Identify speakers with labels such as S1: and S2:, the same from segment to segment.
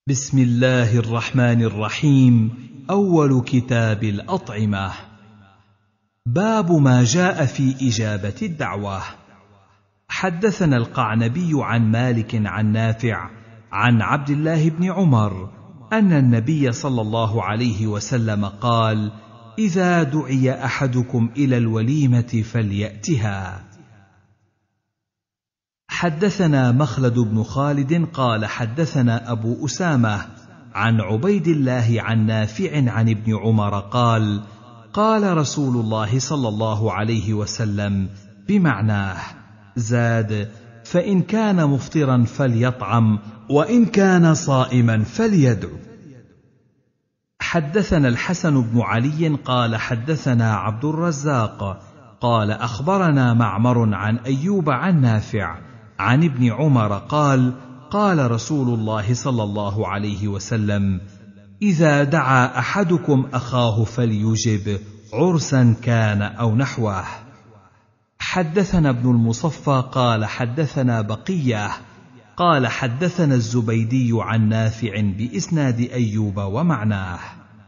S1: بسم الله الرحمن الرحيم. أول كتاب الأطعمة. باب ما جاء في إجابة الدعوة. حدثنا القعنبي عن مالك عن نافع عن عبد الله بن عمر أن النبي صلى الله عليه وسلم قال: إذا دعي أحدكم إلى الوليمة فليأتها. حدثنا مخلد بن خالد قال حدثنا أبو أسامة عن عبيد الله عن نافع عن ابن عمر قال: قال رسول الله صلى الله عليه وسلم بمعناه، زاد: فإن كان مفطرا فليطعم، وإن كان صائما فليدعو. حدثنا الحسن بن علي قال حدثنا عبد الرزاق قال أخبرنا معمر عن أيوب عن نافع عن ابن عمر قال: قال رسول الله صلى الله عليه وسلم: إذا دعا أحدكم أخاه فليجب، عرسا كان أو نحوه. حدثنا ابن المصفى قال حدثنا بقية قال حدثنا الزبيدي عن نافع بإسناد أيوب ومعناه.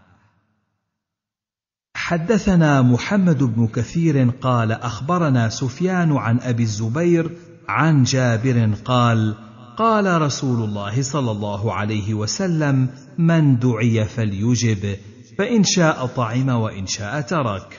S1: حدثنا محمد بن كثير قال أخبرنا سفيان عن أبي الزبير عن جابر قال: قال رسول الله صلى الله عليه وسلم: من دعي فليجب، فإن شاء طعم وإن شاء ترك.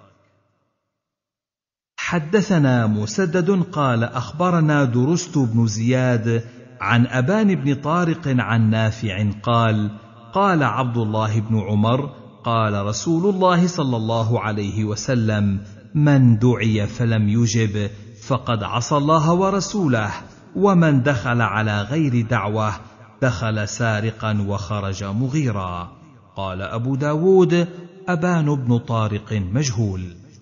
S1: حدثنا مسدد قال أخبرنا درست بن زياد عن أبان بن طارق عن نافع قال: قال عبد الله بن عمر: قال رسول الله صلى الله عليه وسلم: من دعي فلم يجب فقد عصى الله ورسوله، ومن دخل على غير دعوة دخل سارقا وخرج مغيرا. قال أبو داود: أبان بن طارق مجهول.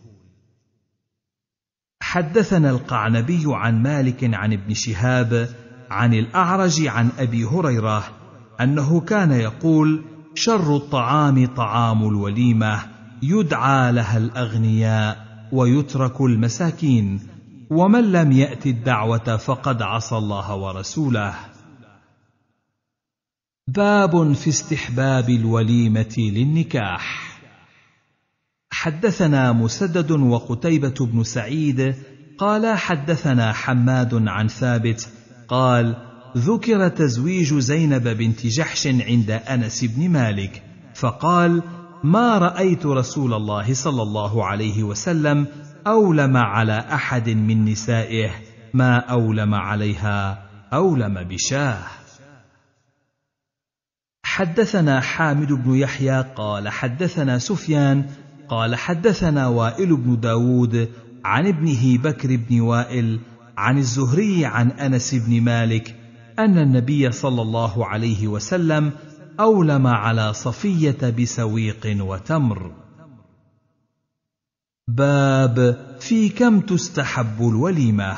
S1: حدثنا القعنبي عن مالك عن ابن شهاب عن الأعرج عن أبي هريرة أنه كان يقول: شر الطعام طعام الوليمة، يدعى لها الأغنياء ويترك المساكين، ومن لم يأت الدعوة فقد عصى الله ورسوله. باب في استحباب الوليمة للنكاح. حدثنا مسدد وقتيبة بن سعيد قال حدثنا حماد عن ثابت قال: ذكر تزويج زينب بنت جحش عند أنس بن مالك، فقال: ما رأيت رسول الله صلى الله عليه وسلم أولم على أحد من نسائه ما أولم عليها، أولم بشاه. حدثنا حامد بن يحيى قال حدثنا سفيان قال حدثنا وائل بن داود عن ابنه بكر بن وائل عن الزهري عن أنس بن مالك أن النبي صلى الله عليه وسلم أولم على صفية بسويق وتمر. باب في كم تستحب الوليمة.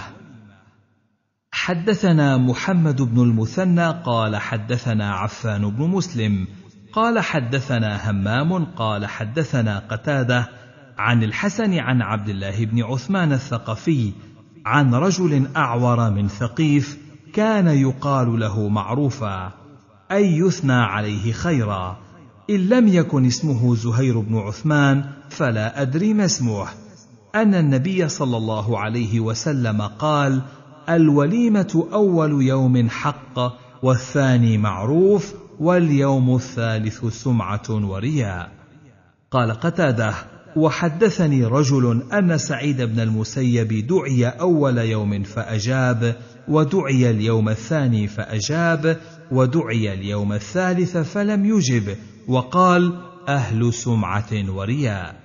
S1: حدثنا محمد بن المثنى قال حدثنا عفان بن مسلم قال حدثنا همام قال حدثنا قتادة عن الحسن عن عبد الله بن عثمان الثقفي عن رجل أعور من ثقيف كان يقال له معروفا، أي يثنى عليه خيرا، إن لم يكن اسمه زهير بن عثمان فلا أدري ما اسمه، أن النبي صلى الله عليه وسلم قال: الوليمة أول يوم حق، والثاني معروف، واليوم الثالث سمعة ورياء. قال قتادة: وحدثني رجل أن سعيد بن المسيب دعي أول يوم فأجاب، ودعي اليوم الثاني فأجاب، ودعي اليوم الثالث فلم يجب، وقال: أهل سمعة ورياء.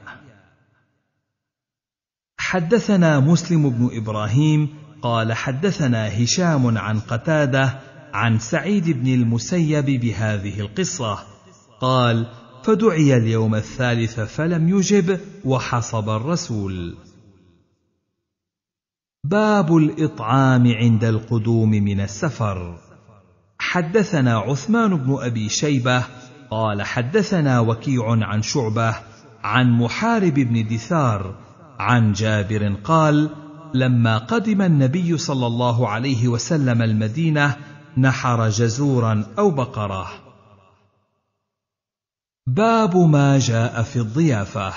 S1: حدثنا مسلم بن إبراهيم قال حدثنا هشام عن قتادة عن سعيد بن المسيب بهذه القصة قال: فدعي اليوم الثالث فلم يجب، وحصب الرسول. باب الإطعام عند القدوم من السفر. حدثنا عثمان بن أبي شيبة قال حدثنا وكيع عن شعبة عن محارب بن دثار عن جابر قال: لما قدم النبي صلى الله عليه وسلم المدينة نحر جزورا أو بقرة، باب ما جاء في الضيافة.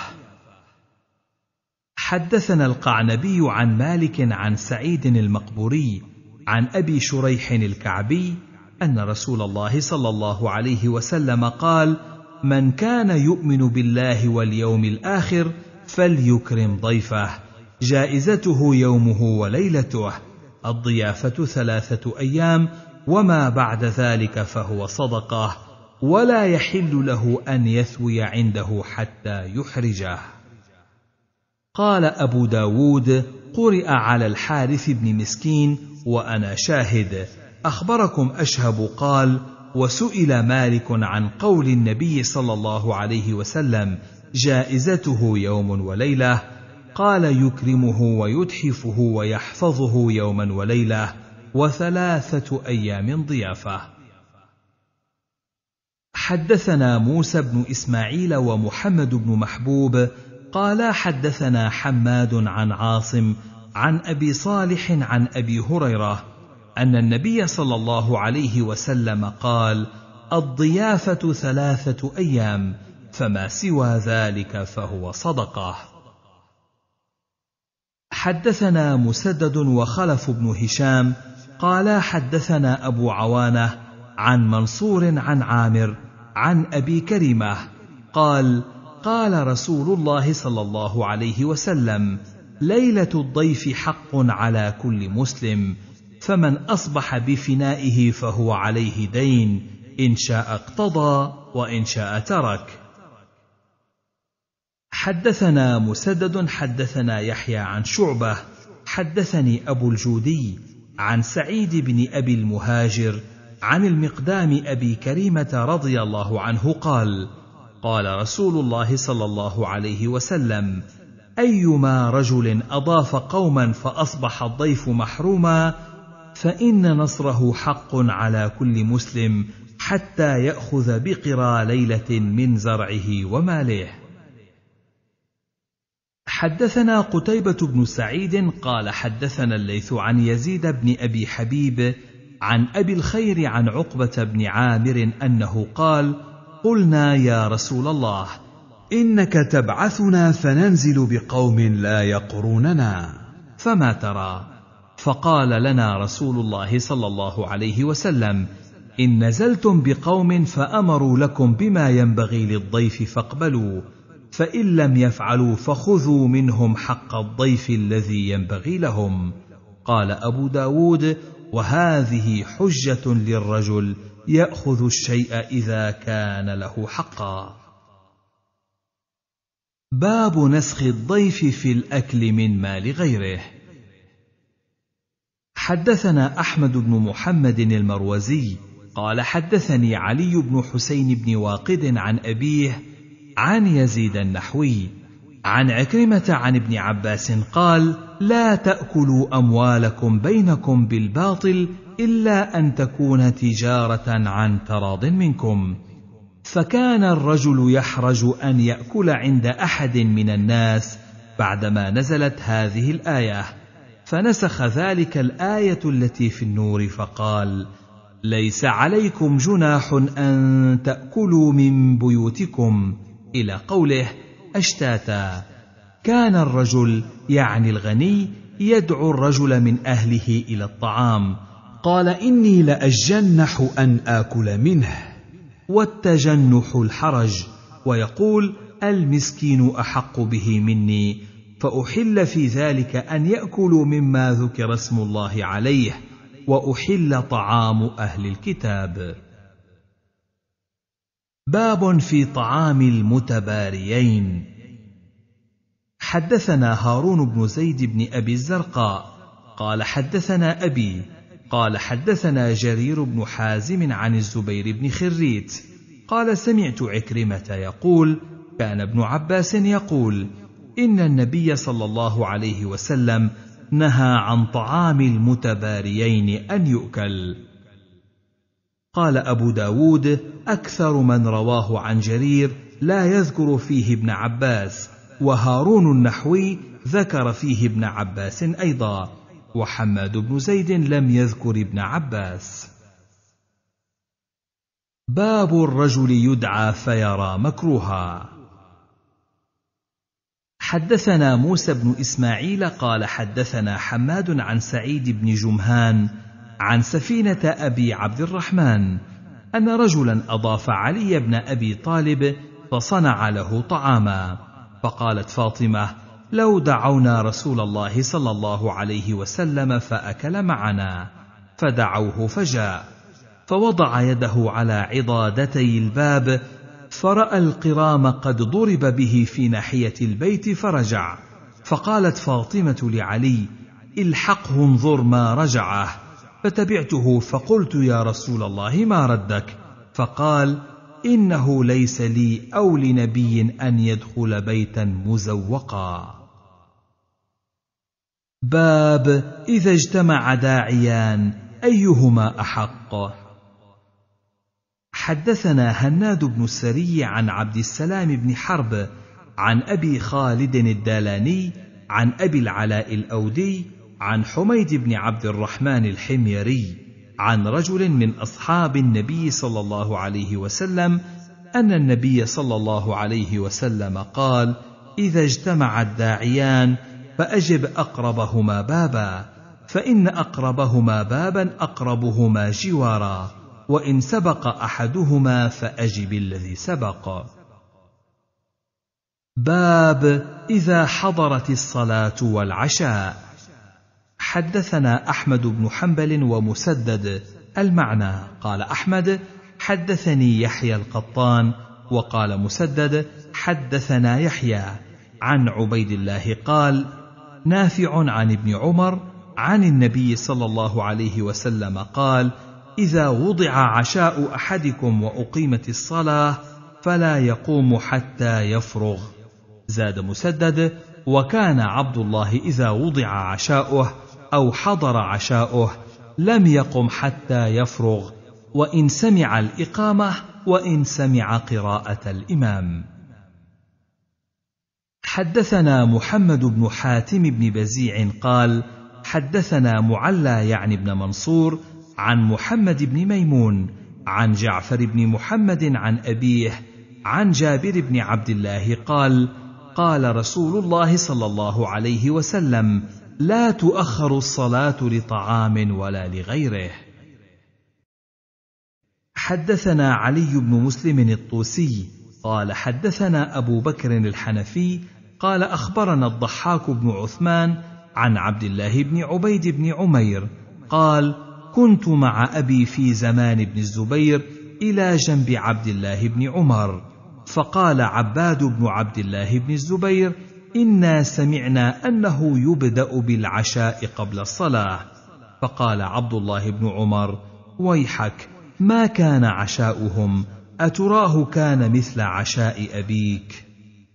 S1: حدثنا القعنبي عن مالك عن سعيد المقبوري عن أبي شريح الكعبي أن رسول الله صلى الله عليه وسلم قال: من كان يؤمن بالله واليوم الآخر فليكرم ضيفه، جائزته يومه وليلته، الضيافة 3 أيام، وما بعد ذلك فهو صدقة، ولا يحل له أن يثوي عنده حتى يحرجه. قال أبو داود: قرئ على الحارث بن مسكين وأنا شاهد. أخبركم أشهب قال: وسئل مالك عن قول النبي صلى الله عليه وسلم: جائزته يوم وليلة، قال: يكرمه ويتحفه ويحفظه يوما وليلة، و3 أيام ضيافة. حدثنا موسى بن إسماعيل ومحمد بن محبوب قال حدثنا حماد عن عاصم عن أبي صالح عن أبي هريرة أن النبي صلى الله عليه وسلم قال: الضيافة 3 أيام، فما سوى ذلك فهو صدقة. حدثنا مسدد وخلف بن هشام قال حدثنا أبو عوانة عن منصور عن عامر عن أبي كريمة قال: قال رسول الله صلى الله عليه وسلم: ليلة الضيف حق على كل مسلم، فمن أصبح بفنائه فهو عليه دين، إن شاء اقتضى وإن شاء ترك. حدثنا مسدد حدثنا يحيى عن شعبة حدثني أبو الجودي عن سعيد بن أبي المهاجر عن المقدام أبي كريمة رضي الله عنه قال: قال رسول الله صلى الله عليه وسلم: أيما رجل أضاف قوما فأصبح الضيف محروما فإن نصره حق على كل مسلم حتى يأخذ بقرى ليلة من زرعه وماله. حدثنا قتيبة بن سعيد قال حدثنا الليث عن يزيد بن أبي حبيب عن أبي الخير عن عقبة بن عامر أنه قال: قلنا يا رسول الله، إنك تبعثنا فننزل بقوم لا يقروننا، فما ترى؟ فقال لنا رسول الله صلى الله عليه وسلم: إن نزلتم بقوم فأمروا لكم بما ينبغي للضيف فاقبلوا، فإن لم يفعلوا فخذوا منهم حق الضيف الذي ينبغي لهم. قال أبو داود: وهذه حجة للرجل يأخذ الشيء إذا كان له حقا. باب نسخ الضيف في الأكل من مال غيره. حدثنا أحمد بن محمد المروزي قال حدثني علي بن حسين بن واقد عن أبيه عن يزيد النحوي عن عكرمة عن ابن عباس قال: لا تأكلوا أموالكم بينكم بالباطل إلا أن تكون تجارة عن تراض منكم. فكان الرجل يحرج أن يأكل عند أحد من الناس بعدما نزلت هذه الآية، فنسخ ذلك الآية التي في النور فقال: ليس عليكم جناح أن تأكلوا من بيوتكم، إلى قوله أشتاتا. كان الرجل يعني الغني يدعو الرجل من أهله إلى الطعام، قال: إني لأجنح أن آكل منه، والتجنح الحرج، ويقول: المسكين أحق به مني، فأحل في ذلك أن يأكلوا مما ذكر اسم الله عليه، وأحل طعام أهل الكتاب. باب في طعام المتباريين. حدثنا هارون بن زيد بن أبي الزرقاء قال حدثنا أبي قال حدثنا جرير بن حازم عن الزبير بن خريت قال: سمعت عكرمة يقول: كان ابن عباس يقول: إن النبي صلى الله عليه وسلم نهى عن طعام المتباريين أن يؤكل. قال أبو داود: أكثر من رواه عن جرير لا يذكر فيه ابن عباس، وهارون النحوي ذكر فيه ابن عباس أيضا، وحماد بن زيد لم يذكر ابن عباس. باب الرجل يدعى فيرى مكروها. حدثنا موسى بن إسماعيل قال حدثنا حماد عن سعيد بن جمهان عن سفينة أبي عبد الرحمن أن رجلا أضاف علي بن أبي طالب فصنع له طعاما، فقالت فاطمة: لو دعونا رسول الله صلى الله عليه وسلم فأكل معنا، فدعوه فجاء، فوضع يده على عضادتي الباب، فرأى القرام قد ضرب به في ناحية البيت فرجع، فقالت فاطمة لعلي: الحقه انظر ما رجعه، فتبعته فقلت: يا رسول الله ما ردك؟ فقال: إنه ليس لي أو لنبي أن يدخل بيتا مزوقا. باب إذا اجتمع داعيان أيهما أحق. حدثنا هناد بن السري عن عبد السلام بن حرب عن أبي خالد الدالاني عن أبي العلاء الأودي عن حميد بن عبد الرحمن الحميري عن رجل من أصحاب النبي صلى الله عليه وسلم أن النبي صلى الله عليه وسلم قال: إذا اجتمع الداعيان فأجب أقربهما بابا، فإن أقربهما بابا أقربهما جوارا، وإن سبق أحدهما فأجب الذي سبق. باب إذا حضرت الصلاة والعشاء. حدثنا أحمد بن حنبل ومسدد المعنى. قال أحمد: حدثني يحيى القطان، وقال مسدد: حدثنا يحيى عن عبيد الله قال: نافع عن ابن عمر عن النبي صلى الله عليه وسلم قال: إذا وضع عشاء أحدكم وأقيمت الصلاة فلا يقوم حتى يفرغ. زاد مسدد: وكان عبد الله إذا وضع عشاؤه أو حضر عشاؤه لم يقم حتى يفرغ، وإن سمع الإقامة وإن سمع قراءة الإمام. حدثنا محمد بن حاتم بن بزيع قال: حدثنا معلى يعني بن منصور عن محمد بن ميمون عن جعفر بن محمد عن أبيه عن جابر بن عبد الله قال: قال رسول الله صلى الله عليه وسلم: لا تؤخر الصلاة لطعام ولا لغيره. حدثنا علي بن مسلم الطوسي قال حدثنا أبو بكر الحنفي قال أخبرنا الضحاك بن عثمان عن عبد الله بن عبيد بن عمير قال: كنت مع أبي في زمان بن الزبير إلى جنب عبد الله بن عمر، فقال عباد بن عبد الله بن الزبير: إنا سمعنا أنه يبدأ بالعشاء قبل الصلاة. فقال عبد الله بن عمر: ويحك، ما كان عشاؤهم، أتراه كان مثل عشاء أبيك.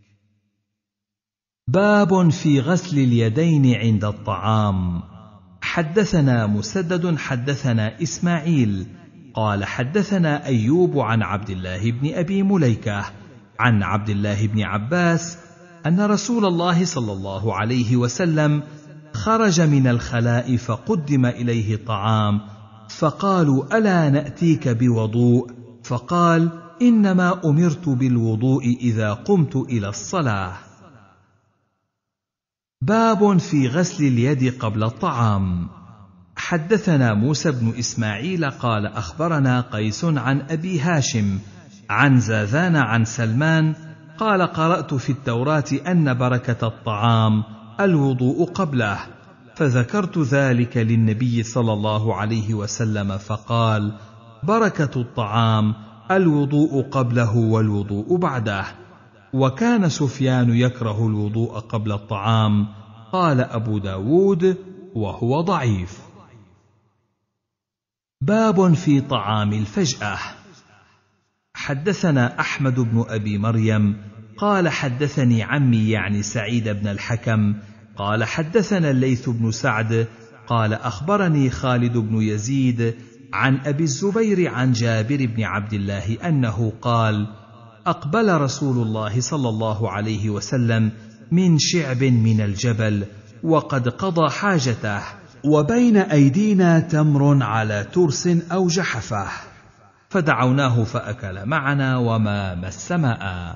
S1: باب في غسل اليدين عند الطعام. حدثنا مسدد حدثنا إسماعيل قال حدثنا أيوب عن عبد الله بن أبي مليكة عن عبد الله بن عباس أن رسول الله صلى الله عليه وسلم خرج من الخلاء فقدم إليه طعام، فقالوا: ألا نأتيك بوضوء؟ فقال: إنما أمرت بالوضوء إذا قمت إلى الصلاة. باب في غسل اليد قبل الطعام. حدثنا موسى بن إسماعيل قال أخبرنا قيس عن أبي هاشم عن زاذان عن سلمان قال: قرأت في التوراة أن بركة الطعام الوضوء قبله، فذكرت ذلك للنبي صلى الله عليه وسلم فقال: بركة الطعام الوضوء قبله والوضوء بعده. وكان سفيان يكره الوضوء قبل الطعام. قال أبو داود: وهو ضعيف. باب في طعام الفجأة. حدثنا أحمد بن أبي مريم قال حدثني عمي يعني سعيد بن الحكم قال حدثنا الليث بن سعد قال أخبرني خالد بن يزيد عن أبي الزبير عن جابر بن عبد الله أنه قال: أقبل رسول الله صلى الله عليه وسلم من شعب من الجبل وقد قضى حاجته، وبين أيدينا تمر على ترس أو جحفة، فدعوناه فأكل معنا وما مس ماء.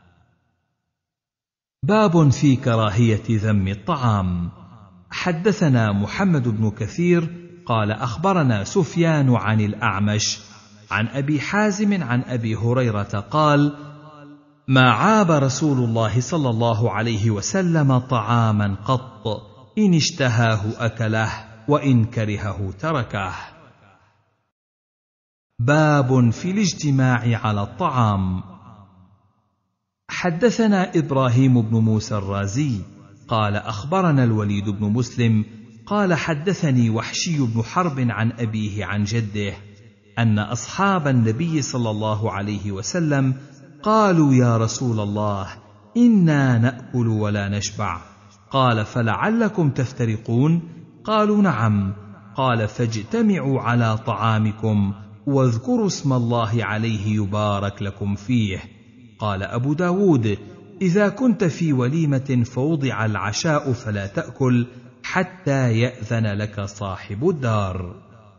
S1: باب في كراهية ذم الطعام. حدثنا محمد بن كثير قال أخبرنا سفيان عن الأعمش عن أبي حازم عن أبي هريرة قال: ما عاب رسول الله صلى الله عليه وسلم طعاما قط، إن اشتهاه أكله وإن كرهه تركه. باب في الاجتماع على الطعام. حدثنا إبراهيم بن موسى الرازي قال أخبرنا الوليد بن مسلم قال حدثني وحشي بن حرب عن أبيه عن جده أن أصحاب النبي صلى الله عليه وسلم قالوا: يا رسول الله، إنا نأكل ولا نشبع. قال: فلعلكم تفترقون؟ قالوا: نعم. قال: فاجتمعوا على طعامكم واذكروا اسم الله عليه يبارك لكم فيه. قال أبو داود: إذا كنت في وليمة فوضع العشاء فلا تأكل حتى يأذن لك صاحب الدار.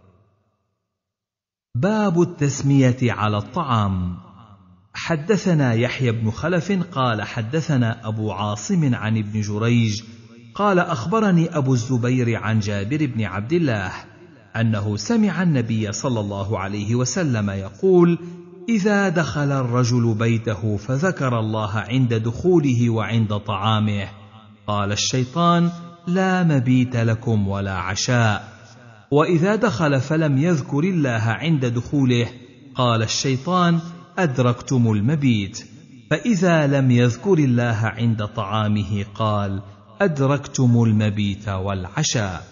S1: باب التسمية على الطعام. حدثنا يحيى بن خلف قال حدثنا أبو عاصم عن ابن جريج قال أخبرني أبو الزبير عن جابر بن عبد الله أنه سمع النبي صلى الله عليه وسلم يقول: إذا دخل الرجل بيته فذكر الله عند دخوله وعند طعامه، قال الشيطان: لا مبيت لكم ولا عشاء. وإذا دخل فلم يذكر الله عند دخوله، قال الشيطان: أدركتم المبيت. فإذا لم يذكر الله عند طعامه، قال: أدركتم المبيت والعشاء.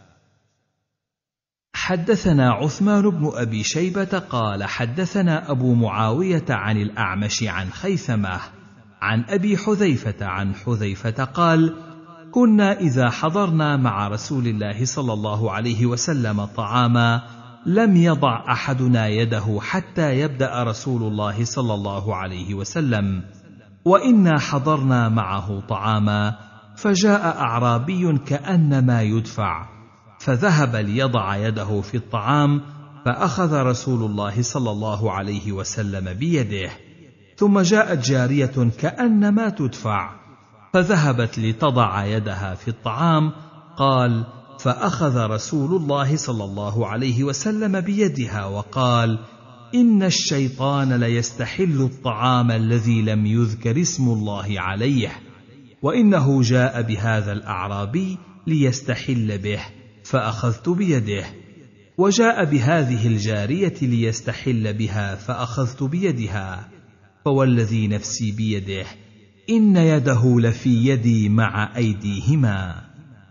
S1: حدثنا عثمان بن أبي شيبة قال حدثنا أبو معاوية عن الأعمش عن خيثمة عن أبي حذيفة عن حذيفة قال: كنا إذا حضرنا مع رسول الله صلى الله عليه وسلم طعاما لم يضع أحدنا يده حتى يبدأ رسول الله صلى الله عليه وسلم، وإنا حضرنا معه طعاما فجاء أعرابي كأنما يدفع فذهب ليضع يده في الطعام، فأخذ رسول الله صلى الله عليه وسلم بيده، ثم جاءت جارية كأنما تدفع فذهبت لتضع يدها في الطعام، قال: فأخذ رسول الله صلى الله عليه وسلم بيدها وقال: إن الشيطان ليستحل الطعام الذي لم يذكر اسم الله عليه، وإنه جاء بهذا الأعرابي ليستحل به فأخذت بيده، وجاء بهذه الجارية ليستحل بها فأخذت بيدها، فوالذي نفسي بيده إن يده لفي يدي مع أيديهما.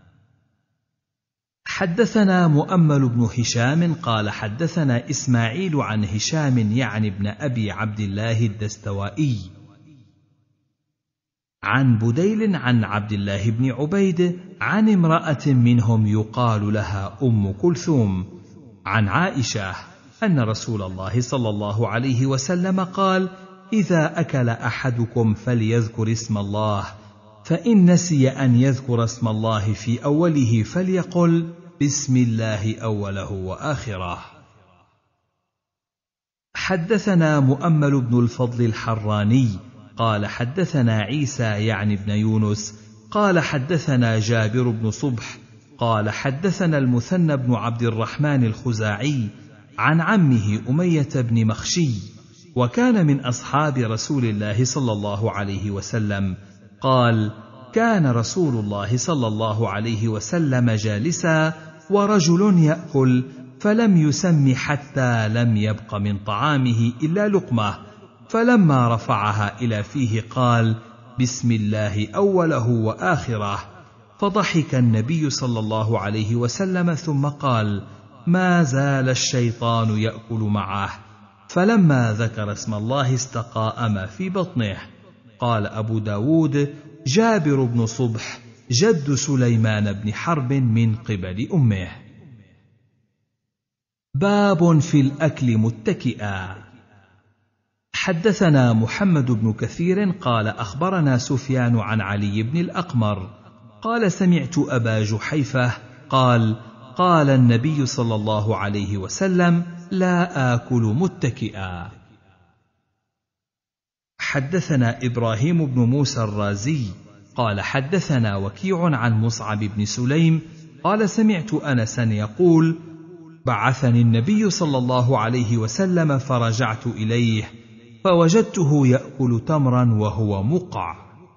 S1: حدثنا مؤمل بن هشام قال حدثنا إسماعيل عن هشام يعني ابن أبي عبد الله الدستوائي عن بديل عن عبد الله بن عبيد عن امرأة منهم يقال لها أم كلثوم عن عائشة أن رسول الله صلى الله عليه وسلم قال: إذا أكل أحدكم فليذكر اسم الله، فإن نسي أن يذكر اسم الله في أوله فليقل بسم الله أوله وآخره. حدثنا مؤمل بن الفضل الحراني قال حدثنا عيسى يعني ابن يونس قال حدثنا جابر بن صبح قال حدثنا المثنى بن عبد الرحمن الخزاعي عن عمه أمية بن مخشي، وكان من أصحاب رسول الله صلى الله عليه وسلم، قال: كان رسول الله صلى الله عليه وسلم جالسا ورجل يأكل فلم يسم حتى لم يبق من طعامه إلا لقمة، فلما رفعها إلى فيه قال: بسم الله أوله وآخره، فضحك النبي صلى الله عليه وسلم ثم قال: ما زال الشيطان يأكل معه، فلما ذكر اسم الله استقام في بطنه. قال أبو داود: جابر بن صبح جد سليمان بن حرب من قبل أمه. باب في الأكل متكئا. حدثنا محمد بن كثير قال أخبرنا سفيان عن علي بن الأقمر قال سمعت أبا جحيفة قال: قال النبي صلى الله عليه وسلم: لا آكل متكئا. حدثنا إبراهيم بن موسى الرازي قال حدثنا وكيع عن مصعب بن سليم قال سمعت أنسا يقول: بعثني النبي صلى الله عليه وسلم فرجعت إليه فوجدته يأكل تمرا وهو مقع.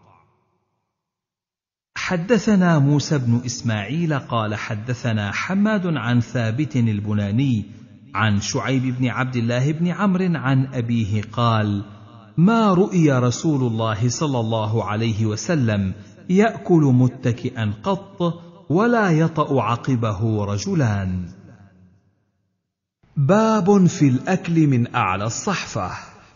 S1: حدثنا موسى بن إسماعيل قال حدثنا حماد عن ثابت البناني عن شعيب بن عبد الله بن عمرو عن أبيه قال: ما رؤي رسول الله صلى الله عليه وسلم يأكل متكئا قط ولا يطأ عقبه رجلان. باب في الأكل من أعلى الصحفة.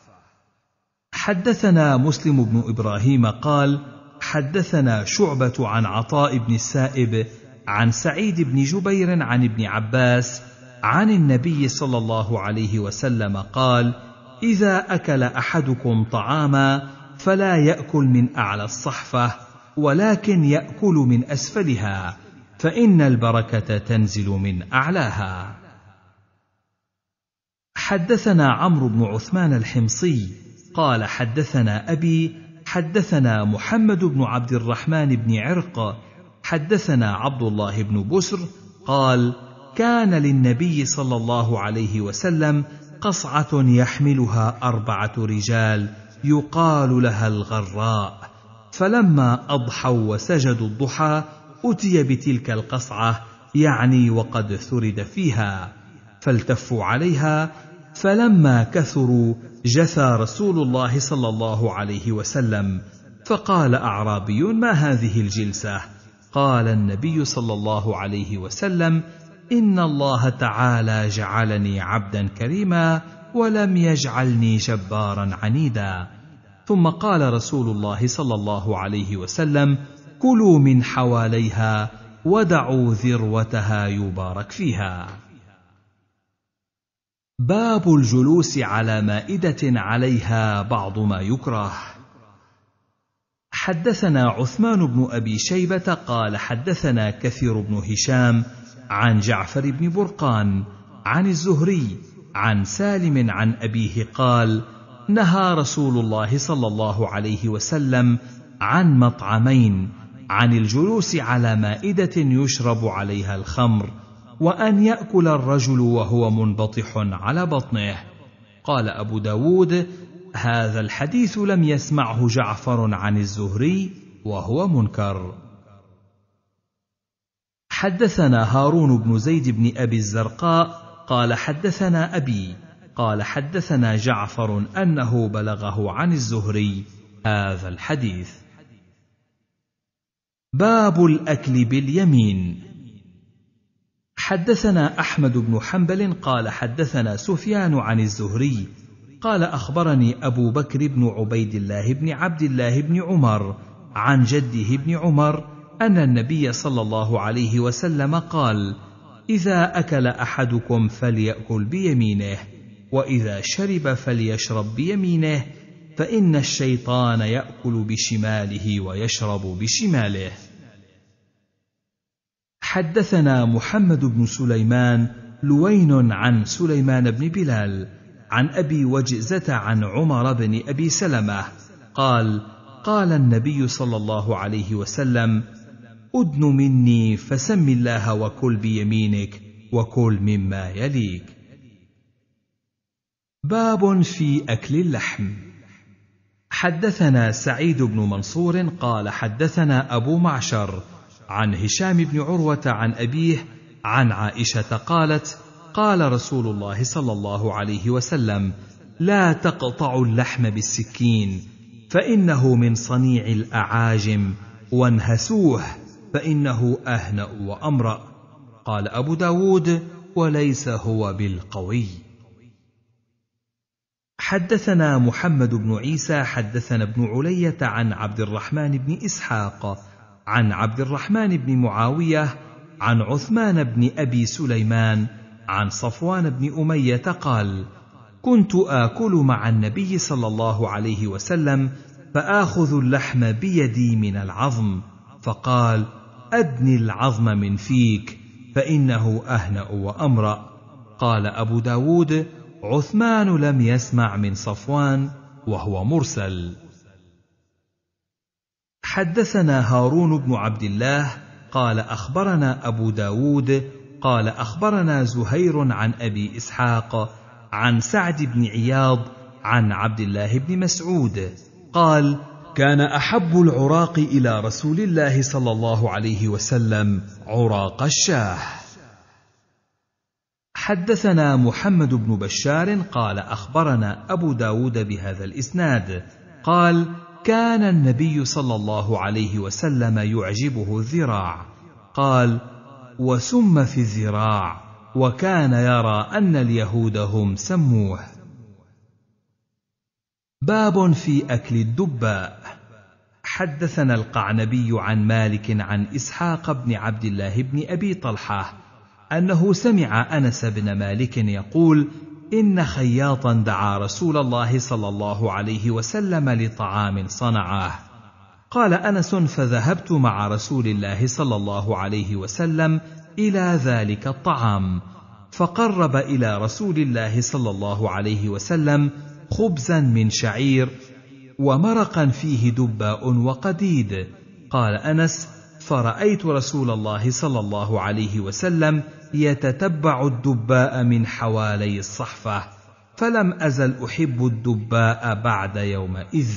S1: حدثنا مسلم بن إبراهيم قال حدثنا شعبة عن عطاء بن السائب عن سعيد بن جبير عن ابن عباس عن النبي صلى الله عليه وسلم قال: إذا أكل أحدكم طعاما فلا يأكل من أعلى الصحفة ولكن يأكل من أسفلها، فإن البركة تنزل من أعلاها. حدثنا عمرو بن عثمان الحمصي قال حدثنا أبي حدثنا محمد بن عبد الرحمن بن عرق حدثنا عبد الله بن بسر قال: كان للنبي صلى الله عليه وسلم قصعة يحملها 4 رجال يقال لها الغراء، فلما أضحوا وسجدوا الضحى أتي بتلك القصعة، يعني وقد ثرد فيها، فالتفوا عليها، فلما كثروا جثى رسول الله صلى الله عليه وسلم، فقال أعرابي: ما هذه الجلسة؟ قال النبي صلى الله عليه وسلم: إن الله تعالى جعلني عبدا كريما ولم يجعلني جبارا عنيدا. ثم قال رسول الله صلى الله عليه وسلم: كلوا من حواليها ودعوا ذروتها يبارك فيها. باب الجلوس على مائدة عليها بعض ما يكره. حدثنا عثمان بن أبي شيبة قال حدثنا كثير بن هشام عن جعفر بن برقان عن الزهري عن سالم عن أبيه قال: نهى رسول الله صلى الله عليه وسلم عن مطعمين: عن الجلوس على مائدة يشرب عليها الخمر، وأن يأكل الرجل وهو منبطح على بطنه. قال أبو داود: هذا الحديث لم يسمعه جعفر عن الزهري وهو منكر. حدثنا هارون بن زيد بن أبي الزرقاء قال حدثنا أبي قال حدثنا جعفر أنه بلغه عن الزهري هذا الحديث. باب الأكل باليمين. حدثنا أحمد بن حنبل قال حدثنا سفيان عن الزهري قال أخبرني أبو بكر بن عبيد الله بن عبد الله بن عمر عن جده بن عمر أن النبي صلى الله عليه وسلم قال: إذا أكل أحدكم فليأكل بيمينه، وإذا شرب فليشرب بيمينه، فإن الشيطان يأكل بشماله ويشرب بشماله. حدثنا محمد بن سليمان لوين عن سليمان بن بلال عن أبي وجزة عن عمر بن أبي سلمة قال: قال النبي صلى الله عليه وسلم: أدن مني فسم الله وكل بيمينك وكل مما يليك. باب في أكل اللحم. حدثنا سعيد بن منصور قال حدثنا أبو معشر عن هشام بن عروة عن أبيه عن عائشة قالت: قال رسول الله صلى الله عليه وسلم: لا تقطعوا اللحم بالسكين فإنه من صنيع الأعاجم، وانهسوه فإنه أهنأ وأمرأ. قال أبو داود: وليس هو بالقوي. حدثنا محمد بن عيسى حدثنا ابن علية عن عبد الرحمن بن إسحاق عن عبد الرحمن بن معاوية عن عثمان بن أبي سليمان عن صفوان بن أمية قال: كنت آكل مع النبي صلى الله عليه وسلم فآخذ اللحم بيدي من العظم، فقال: أدني العظم من فيك فإنه أهنأ وأمرأ. قال أبو داود: عثمان لم يسمع من صفوان، وهو مرسل. حدثنا هارون بن عبد الله قال أخبرنا أبو داود قال أخبرنا زهير عن أبي إسحاق عن سعد بن عياض عن عبد الله بن مسعود قال: كان أحب العراق إلى رسول الله صلى الله عليه وسلم عراق الشاه. حدثنا محمد بن بشار قال أخبرنا أبو داود بهذا الإسناد قال: كان النبي صلى الله عليه وسلم يعجبه الذراع. قال: وسم في الذراع، وكان يرى أن اليهود هم سموه. باب في أكل الدباء. حدثنا القعنبي عن مالك عن إسحاق بن عبد الله بن أبي طلحة أنه سمع أنس بن مالك يقول: إن خياطا دعا رسول الله صلى الله عليه وسلم لطعام صنعه. قال أنس: فذهبت مع رسول الله صلى الله عليه وسلم إلى ذلك الطعام، فقرب إلى رسول الله صلى الله عليه وسلم خبزا من شعير ومرقا فيه دباء وقديد. قال أنس: فرأيت رسول الله صلى الله عليه وسلم يتتبع الدباء من حوالي الصحفة، فلم أزل أحب الدباء بعد يومئذ.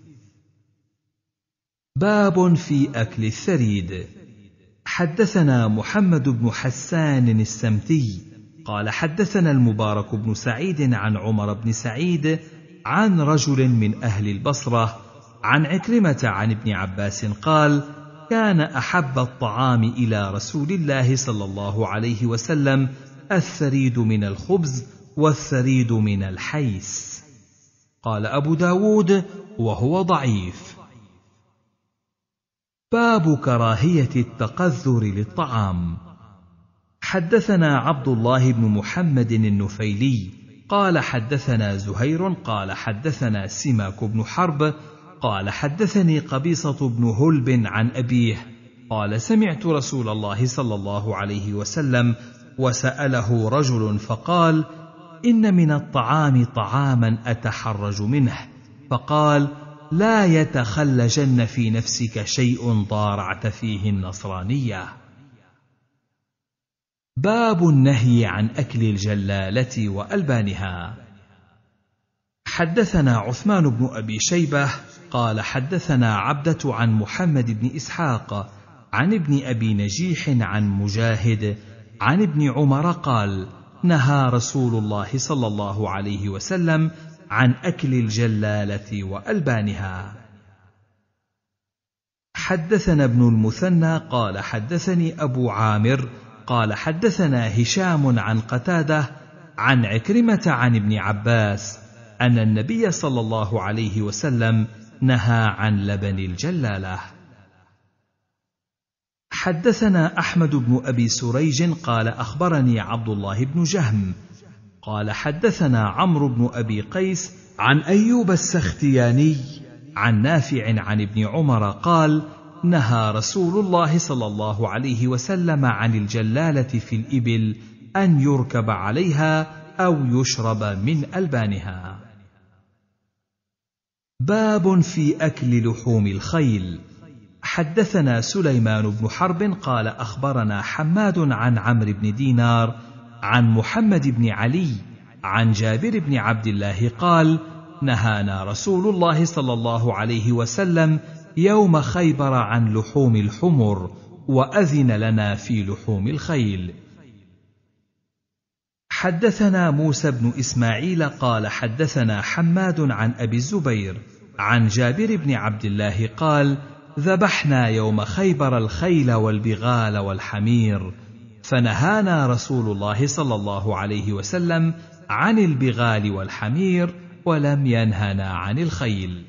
S1: باب في أكل الثريد. حدثنا محمد بن حسان السمتي قال حدثنا المبارك بن سعيد عن عمر بن سعيد عن رجل من أهل البصرة عن عكرمة عن ابن عباس قال: كان أحب الطعام إلى رسول الله صلى الله عليه وسلم الثريد من الخبز والثريد من الحيس. قال أبو داود: وهو ضعيف. باب كراهية التقذر للطعام. حدثنا عبد الله بن محمد النفيلي قال حدثنا زهير قال حدثنا سماك بن حرب قال حدثني قبيصة بن هلب عن أبيه قال: سمعت رسول الله صلى الله عليه وسلم وسأله رجل فقال: إن من الطعام طعاما أتحرج منه، فقال: لا يتخلجن في نفسك شيء ضارعت فيه النصرانية. باب النهي عن أكل الجلالة وألبانها. حدثنا عثمان بن أبي شيبة قال حدثنا عبدة عن محمد بن إسحاق عن ابن أبي نجيح عن مجاهد عن ابن عمر قال: نهى رسول الله صلى الله عليه وسلم عن أكل الجلالة وألبانها. حدثنا ابن المثنى قال حدثني أبو عامر قال حدثنا هشام عن قتادة عن عكرمة عن ابن عباس أن النبي صلى الله عليه وسلم نهى عن لبن الجلالة. حدثنا أحمد بن أبي سريج قال أخبرني عبد الله بن جهم قال حدثنا عمرو بن أبي قيس عن أيوب السختياني عن نافع عن ابن عمر قال: نهى رسول الله صلى الله عليه وسلم عن الجلالة في الإبل أن يركب عليها أو يشرب من ألبانها. باب في أكل لحوم الخيل. حدثنا سليمان بن حرب قال أخبرنا حماد عن عمرو بن دينار عن محمد بن علي عن جابر بن عبد الله قال: نهانا رسول الله صلى الله عليه وسلم يوم خيبر عن لحوم الحمر، وأذن لنا في لحوم الخيل. حدثنا موسى بن إسماعيل قال حدثنا حماد عن أبي الزبير عن جابر بن عبد الله قال: ذبحنا يوم خيبر الخيل والبغال والحمير، فنهانا رسول الله صلى الله عليه وسلم عن البغال والحمير ولم ينهنا عن الخيل.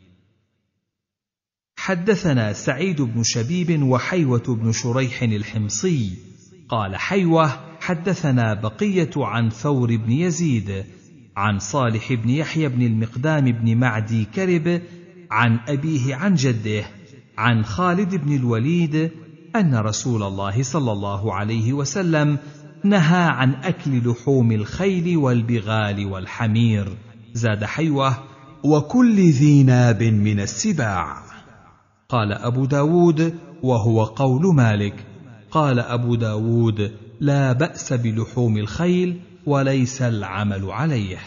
S1: حدثنا سعيد بن شبيب وحيوة بن شريح الحمصي قال حيوة حدثنا بقية عن ثور بن يزيد عن صالح بن يحيى بن المقدام بن معدي كرب عن أبيه عن جده عن خالد بن الوليد أن رسول الله صلى الله عليه وسلم نهى عن أكل لحوم الخيل والبغال والحمير. زاد حيوة:
S2: وكل ذي ناب من السباع.
S1: قال أبو داود: وهو قول مالك. قال أبو داود: لا بأس بلحوم الخيل وليس العمل عليه.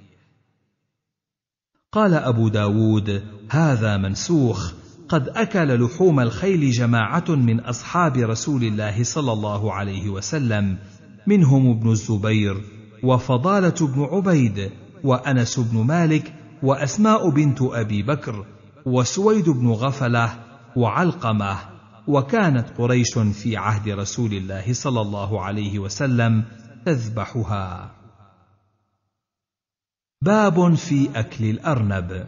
S1: قال أبو داود: هذا منسوخ، قد أكل لحوم الخيل جماعة من أصحاب رسول الله صلى الله عليه وسلم، منهم ابن الزبير وفضالة بن عبيد وأنس بن مالك وأسماء بنت أبي بكر وسويد بن غفلة وعلقمة، وكانت قريش في عهد رسول الله صلى الله عليه وسلم تذبحها. باب في أكل الأرنب.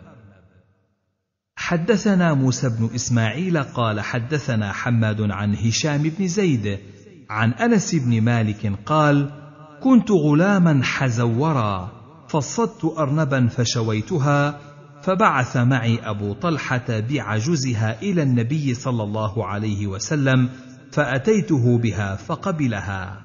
S1: حدثنا موسى بن إسماعيل قال حدثنا حماد عن هشام بن زيد عن أنس بن مالك قال: كنت غلاما حزورا فصدت أرنبا فشويتها، فبعث معي أبو طلحة بعجزها إلى النبي صلى الله عليه وسلم، فأتيته بها فقبلها.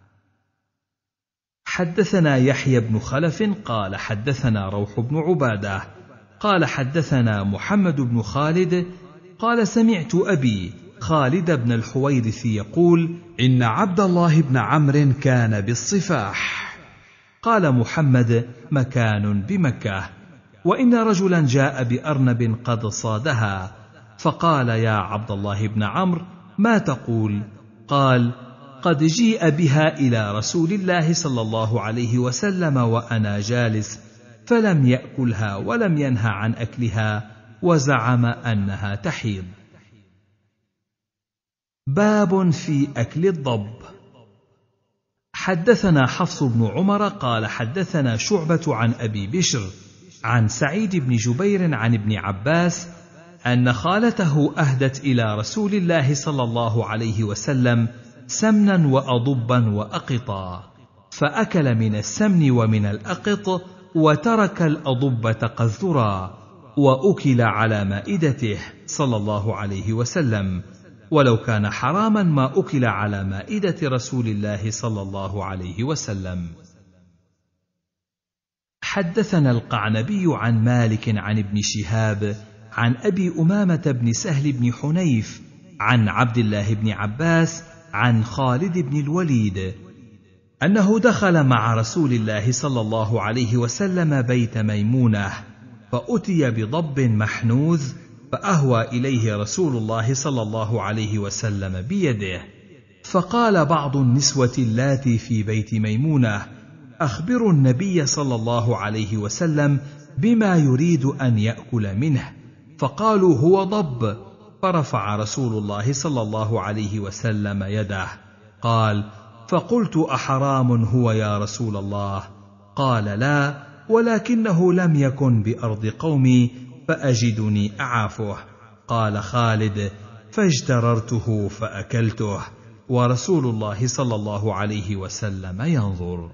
S1: حدثنا يحيى بن خلف قال حدثنا روح بن عبادة قال حدثنا محمد بن خالد قال: سمعت أبي خالد بن الحويرث يقول:
S2: إن عبد الله بن عمرو كان بالصفاح.
S1: قال محمد: مكان بمكة. وإن رجلا جاء بأرنب قد صادها، فقال: يا عبد الله بن عمرو، ما تقول؟ قال: قد جيء بها إلى رسول الله صلى الله عليه وسلم وأنا جالس، فلم يأكلها ولم ينه عن أكلها، وزعم أنها تحيض. باب في أكل الضب. حدثنا حفص بن عمر قال حدثنا شعبة عن أبي بشر عن سعيد بن جبير عن ابن عباس أن خالته أهدت إلى رسول الله صلى الله عليه وسلم سمنا وأضبا وأقطا، فأكل من السمن ومن الأقط، وترك الأضب تقذرا، وأكل على مائدته صلى الله عليه وسلم، ولو كان حراما ما أكل على مائدة رسول الله صلى الله عليه وسلم. حدثنا القعنبي عن مالك عن ابن شهاب عن أبي أمامة بن سهل بن حنيف عن عبد الله بن عباس عن خالد بن الوليد أنه دخل مع رسول الله صلى الله عليه وسلم بيت ميمونة، فأتي بضب محنوذ، فأهوى إليه رسول الله صلى الله عليه وسلم بيده، فقال بعض النسوة اللاتي في بيت ميمونة: أخبروا النبي صلى الله عليه وسلم بما يريد أن يأكل منه، فقالوا: هو ضب. فرفع رسول الله صلى الله عليه وسلم يده، قال: فقلت: أحرام هو يا رسول الله؟ قال: لا، ولكنه لم يكن بأرض قومي فأجدني أعافه. قال خالد: فاجتررته فأكلته، ورسول الله صلى الله عليه وسلم ينظر.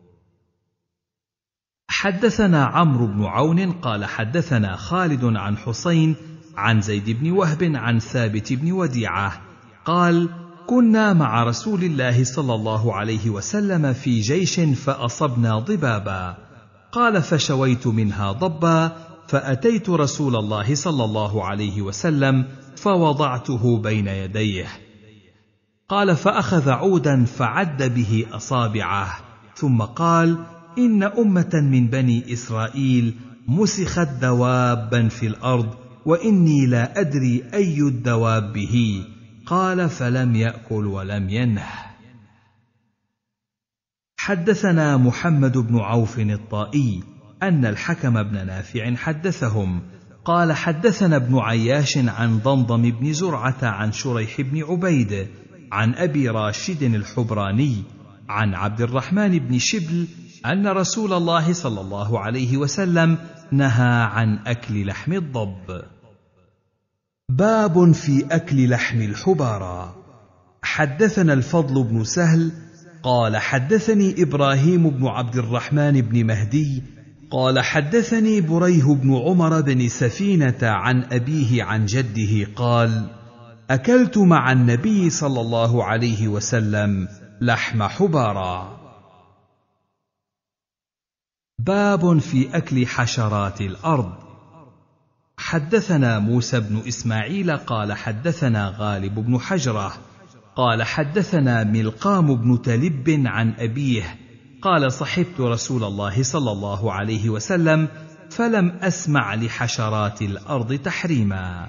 S1: حدثنا عمرو بن عون قال حدثنا خالد عن حسين عن زيد بن وهب عن ثابت بن وديعة قال: كنا مع رسول الله صلى الله عليه وسلم في جيش فأصبنا ضبابا، قال: فشويت منها ضبا، فأتيت رسول الله صلى الله عليه وسلم فوضعته بين يديه، قال: فأخذ عودا فعد به أصابعه، ثم قال: إن أمة من بني إسرائيل مسخت دوابا في الأرض، وإني لا أدري أي الدواب به. قال: فلم يأكل ولم ينه. حدثنا محمد بن عوف الطائي أن الحكم بن نافع حدثهم قال: حدثنا ابن عياش عن ضمضم بن زرعة عن شريح بن عبيد عن أبي راشد الحبراني عن عبد الرحمن بن شبل أن رسول الله صلى الله عليه وسلم نهى عن أكل لحم الضب.
S2: باب في أكل لحم الحبارى. حدثنا الفضل بن سهل قال حدثني إبراهيم بن عبد الرحمن بن مهدي قال حدثني بريه بن عمر بن سفينة عن أبيه عن جده قال: أكلت مع النبي صلى الله عليه وسلم لحم حبارى.
S1: باب في أكل حشرات الأرض. حدثنا موسى بن إسماعيل قال حدثنا غالب بن حجرة قال حدثنا ملقام بن تلب عن أبيه قال صحبت رسول الله صلى الله عليه وسلم فلم أسمع لحشرات الأرض تحريما.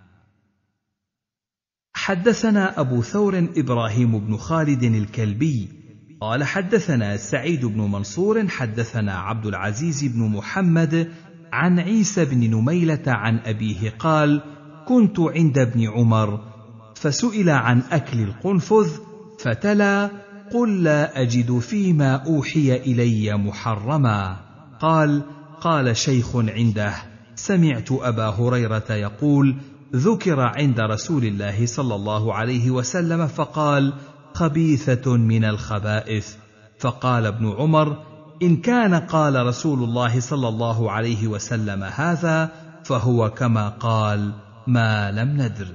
S1: حدثنا أبو ثور إبراهيم بن خالد الكلبي قال حدثنا سعيد بن منصور حدثنا عبد العزيز بن محمد عن عيسى بن نميلة عن أبيه قال كنت عند ابن عمر فسئل عن أكل القنفذ فتلا قل لا أجد فيما أوحي إلي محرما. قال شيخ عنده سمعت أبا هريرة يقول ذكر عند رسول الله صلى الله عليه وسلم فقال خبيثة من الخبائث. فقال ابن عمر إن كان قال رسول الله صلى الله عليه وسلم هذا فهو كما قال ما لم ندر.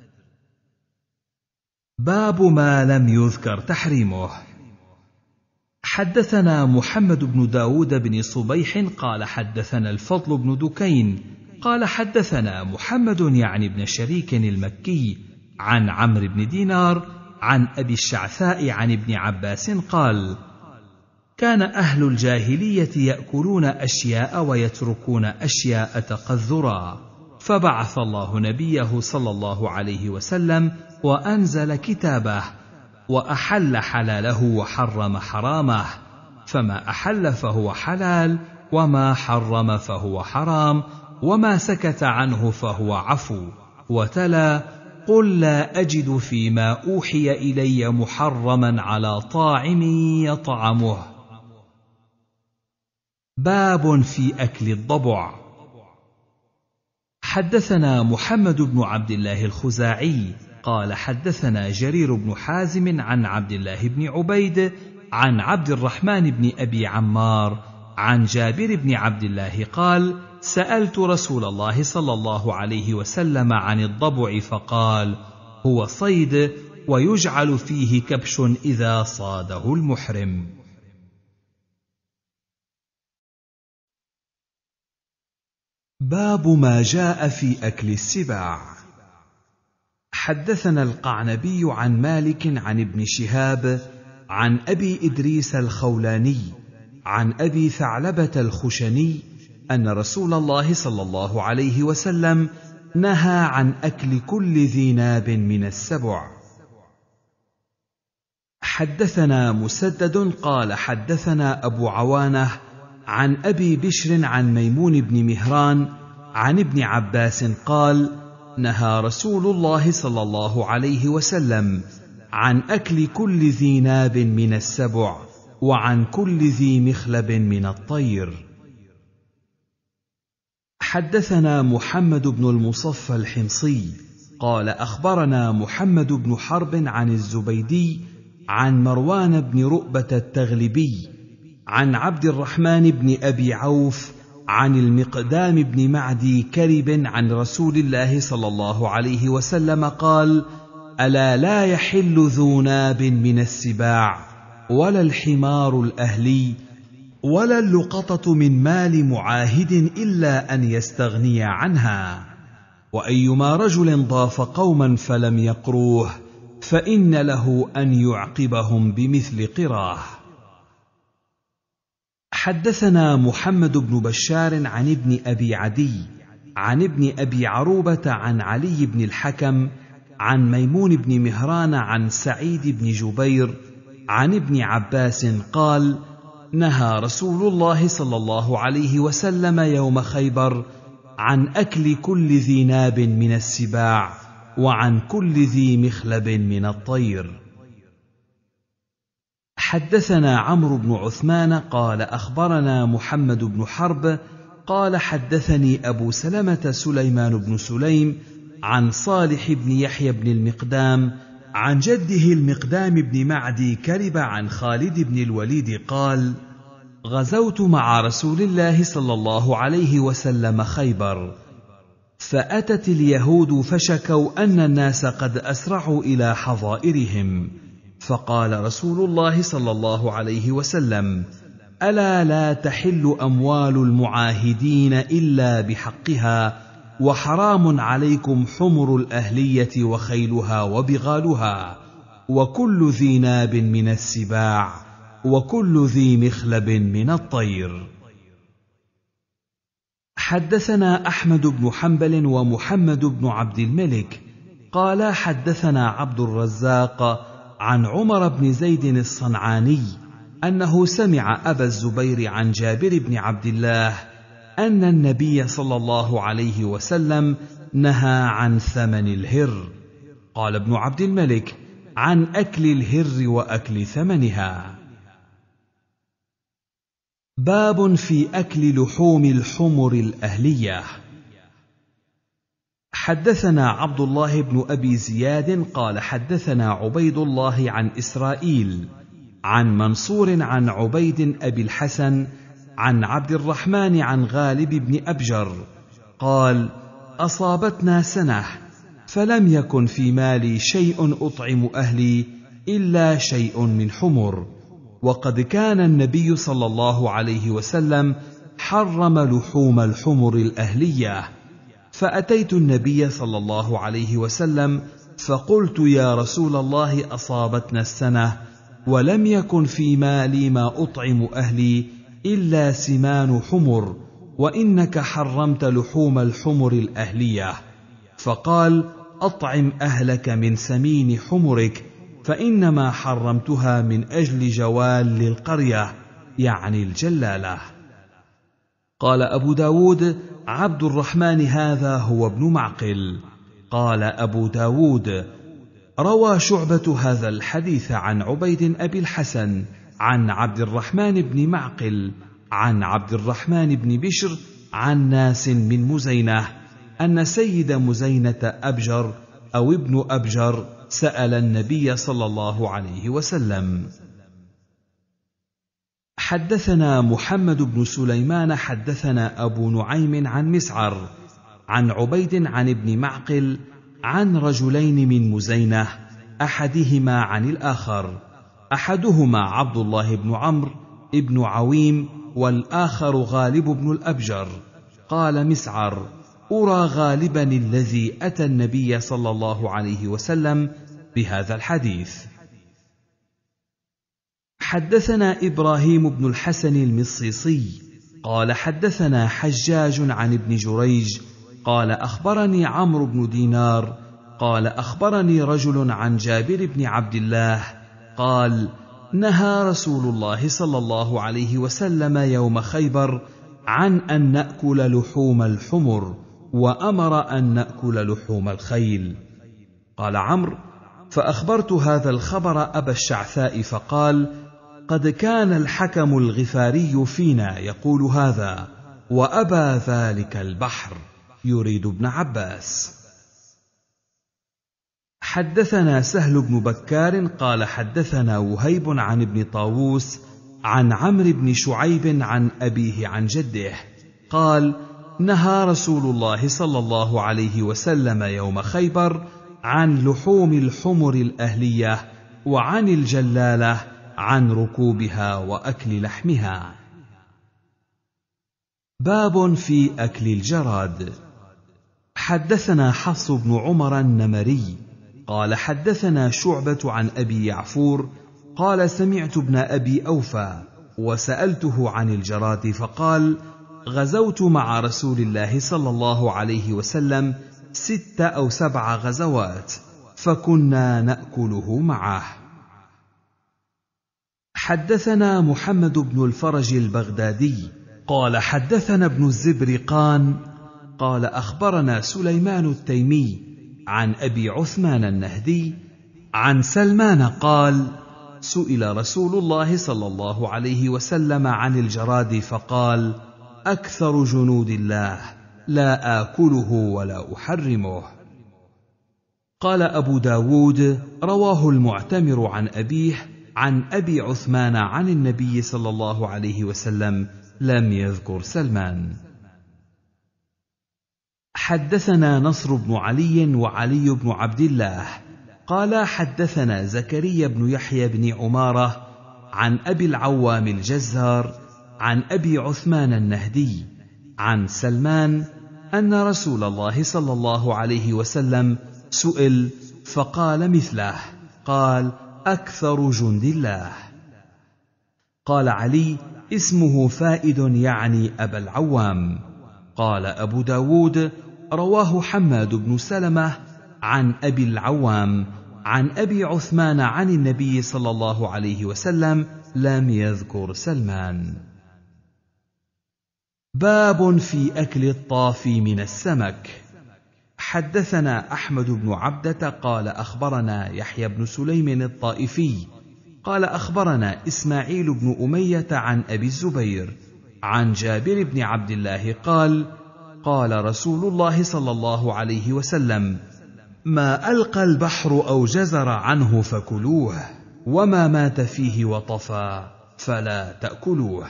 S1: باب ما لم يذكر تحريمه. حدثنا محمد بن داود بن صبيح قال حدثنا الفضل بن دكين قال حدثنا محمد يعني بن شريك المكي عن عمرو بن دينار عن أبي الشعثاء عن ابن عباس قال كان أهل الجاهلية يأكلون أشياء ويتركون أشياء تقذرا فبعث الله نبيه صلى الله عليه وسلم وأنزل كتابه وأحل حلاله وحرم حرامه فما أحل فهو حلال وما حرم فهو حرام وما سكت عنه فهو عفو. وتلا قل لا أجد فيما أوحي إلي محرما على طاعم يطعمه. باب في أكل الضبع. حدثنا محمد بن عبد الله الخزاعي قال حدثنا جرير بن حازم عن عبد الله بن عبيد عن عبد الرحمن بن أبي عمار عن جابر بن عبد الله قال سألت رسول الله صلى الله عليه وسلم عن الضبع فقال هو صيد ويجعل فيه كبش إذا صاده المحرم.
S2: باب ما جاء في أكل السباع. حدثنا القعنبي عن مالك عن ابن شهاب عن أبي إدريس الخولاني عن أبي ثعلبة الخشني أن رسول الله صلى الله عليه وسلم نهى عن أكل كل ذي ناب من السبع. حدثنا مسدد قال حدثنا أبو عوانة عن أبي بشر عن ميمون بن مهران عن ابن عباس قال نهى رسول الله صلى الله عليه وسلم عن أكل كل ذي ناب من السبع وعن كل ذي مخلب من الطير. حدثنا محمد بن المصفى الحمصي قال أخبرنا محمد بن حرب عن الزبيدي عن مروان بن رؤبة التغلبي عن عبد الرحمن بن أبي عوف عن المقدام بن معدي كرب عن رسول الله صلى الله عليه وسلم قال ألا لا يحل ذو ناب من السباع ولا الحمار الأهلي ولا اللقطة من مال معاهد إلا أن يستغني عنها وأيما رجل ضاف قوما فلم يقروه فإن له أن يعقبهم بمثل قراه. حدثنا محمد بن بشار عن ابن أبي عدي عن ابن أبي عروبة عن علي بن الحكم عن ميمون بن مهران عن سعيد بن جبير عن ابن عباس قال نهى رسول الله صلى الله عليه وسلم يوم خيبر عن أكل كل ذي ناب من السباع وعن كل ذي مخلب من الطير. حدثنا عمرو بن عثمان قال أخبرنا محمد بن حرب قال حدثني أبو سلمة سليمان بن سليم عن صالح بن يحيى بن المقدام عن جده المقدام بن معدي كرب عن خالد بن الوليد قال غزوت مع رسول الله صلى الله عليه وسلم خيبر فأتت اليهود فشكوا أن الناس قد أسرعوا إلى حظائرهم فقال رسول الله صلى الله عليه وسلم: ألا لا تحل أموال المعاهدين إلا بحقها، وحرام عليكم حمر الأهلية وخيلها وبغالها، وكل ذي ناب من السباع، وكل ذي مخلب من الطير. حدثنا أحمد بن حنبل ومحمد بن عبد الملك قال حدثنا عبد الرزاق عن عمر بن زيد الصنعاني أنه سمع أبا الزبير عن جابر بن عبد الله أن النبي صلى الله عليه وسلم نهى عن ثمن الهر. قال ابن عبد الملك: عن أكل الهر وأكل ثمنها. باب في أكل لحوم الحمر الأهلية. حدثنا عبد الله بن أبي زياد قال حدثنا عبيد الله عن إسرائيل عن منصور عن عبيد أبي الحسن عن عبد الرحمن عن غالب بن أبجر قال: أصابتنا سنة فلم يكن في مالي شيء أطعم أهلي إلا شيء من حمر، وقد كان النبي صلى الله عليه وسلم حرم لحوم الحمر الأهلية، فأتيت النبي صلى الله عليه وسلم فقلت: يا رسول الله، أصابتنا السنة ولم يكن في مالي ما أطعم أهلي إلا سمان حمر، وإنك حرمت لحوم الحمر الأهلية. فقال: أطعم أهلك من سمين حمرك، فإنما حرمتها من أجل جوال للقرية، يعني الجلالة. قال أبو داود: عبد الرحمن هذا هو ابن معقل. قال أبو داود: روى شعبة هذا الحديث عن عبيد أبي الحسن عن عبد الرحمن بن معقل عن عبد الرحمن بن بشر عن ناس من مزينة أن سيد مزينة أبجر أو ابن أبجر سأل النبي صلى الله عليه وسلم. حدثنا محمد بن سليمان حدثنا أبو نعيم عن مسعر عن عبيد عن ابن معقل عن رجلين من مزينة، أحدهما عن الآخر، أحدهما عبد الله بن عمرو ابن عويم والآخر غالب بن الأبجر. قال مسعر: أرى غالبا الذي أتى النبي صلى الله عليه وسلم بهذا الحديث. حدثنا إبراهيم بن الحسن المصيصي قال حدثنا حجاج عن ابن جريج قال أخبرني عمرو بن دينار قال أخبرني رجل عن جابر بن عبد الله قال: نهى رسول الله صلى الله عليه وسلم يوم خيبر عن أن نأكل لحوم الحمر، وأمر أن نأكل لحوم الخيل. قال عمرو: فأخبرت هذا الخبر أبا الشعثاء فقال: قد كان الحكم الغفاري فينا يقول هذا، وأبى ذلك البحر، يريد ابن عباس. حدثنا سهل بن بكار قال حدثنا وهيب عن ابن طاووس عن عمرو بن شعيب عن أبيه عن جده قال: نهى رسول الله صلى الله عليه وسلم يوم خيبر عن لحوم الحمر الأهلية وعن الجلالة عن ركوبها وأكل لحمها. باب في أكل الجراد. حدثنا حفص بن عمر النمري قال حدثنا شعبة عن أبي يعفور قال: سمعت ابن أبي أوفى وسألته عن الجراد فقال: غزوت مع رسول الله صلى الله عليه وسلم 6 أو 7 غزوات، فكنا نأكله معه. حدثنا محمد بن الفرج البغدادي قال حدثنا ابن الزبرقان قال أخبرنا سليمان التيمي عن أبي عثمان النهدي عن سلمان قال: سئل رسول الله صلى الله عليه وسلم عن الجراد فقال: أكثر جنود الله، لا آكله ولا أحرمه. قال أبو داود: رواه المعتمر عن أبيه عن أبي عثمان عن النبي صلى الله عليه وسلم، لم يذكر سلمان. حدثنا نصر بن علي وعلي بن عبد الله قال حدثنا زكريا بن يحيى بن عمارة عن أبي العوام الجزار عن أبي عثمان النهدي عن سلمان أن رسول الله صلى الله عليه وسلم سئل فقال مثله، قال: أكثر جند الله. قال علي: اسمه فائد يعني أبا العوام. قال أبو داود: رواه حماد بن سلمة عن أبي العوام عن أبي عثمان عن النبي صلى الله عليه وسلم، لم يذكر سلمان. باب في أكل الطافي من السمك. حدثنا أحمد بن عبدة قال أخبرنا يحيى بن سليم الطائفي قال أخبرنا إسماعيل بن أمية عن أبي الزبير عن جابر بن عبد الله قال: قال رسول الله صلى الله عليه وسلم: ما ألقى البحر أو جزر عنه فكلوه، وما مات فيه وطفى فلا تأكلوه.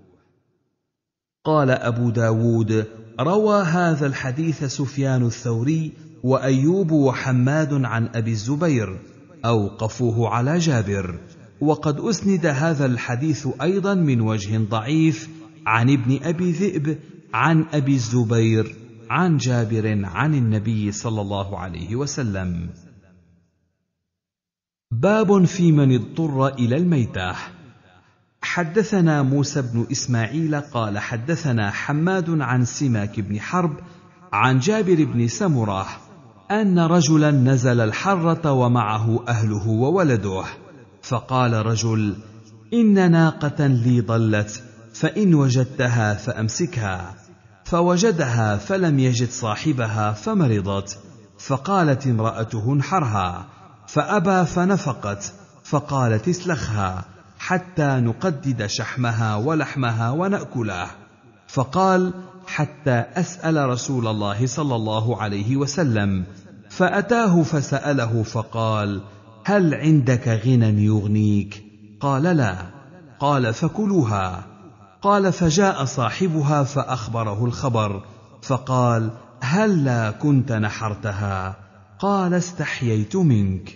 S2: قال أبو داود: روى هذا الحديث سفيان الثوري وأيوب وحماد عن أبي الزبير، أوقفوه على جابر، وقد أسند هذا الحديث أيضا من وجه ضعيف عن ابن أبي ذئب عن أبي الزبير عن جابر عن النبي صلى الله عليه وسلم. باب في من اضطر إلى الميتة. حدثنا موسى بن إسماعيل قال حدثنا حماد عن سماك بن حرب عن جابر بن سمرة أن رجلا نزل الحرة ومعه أهله وولده، فقال رجل: إن ناقة لي ضلت، فإن وجدتها فأمسكها. فوجدها فلم يجد صاحبها فمرضت، فقالت امرأته: انحرها، فأبى فنفقت، فقالت: اسلخها حتى نقدد شحمها ولحمها ونأكله. فقال: حتى أسأل رسول الله صلى الله عليه وسلم، فأتاه فسأله فقال: هل عندك غنى يغنيك؟ قال: لا. قال: فكلوها. قال: فجاء صاحبها فأخبره الخبر، فقال: هلا كنت نحرتها؟ قال: استحييت منك.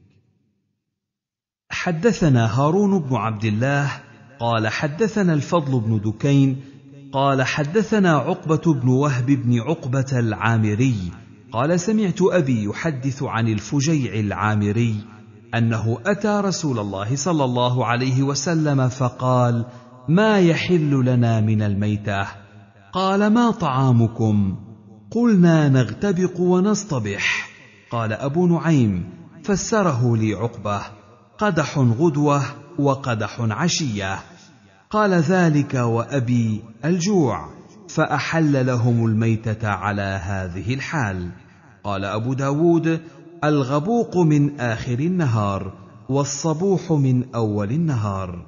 S2: حدثنا هارون بن عبد الله قال حدثنا الفضل بن دكين قال حدثنا عقبة بن وهب بن عقبة العامري قال: سمعت أبي يحدث عن الفجيع العامري أنه أتى رسول الله صلى الله عليه وسلم فقال: ما يحل لنا من الميتة؟ قال: ما طعامكم؟ قلنا: نغتبق ونصطبح. قال أبو نعيم فسره لي عقبة: قدح غدوة وقدح عشية. قال: ذلك وأبي الجوع، فأحل لهم الميتة على هذه الحال. قال أبو داود: الغبوق من آخر النهار، والصبوح من أول النهار.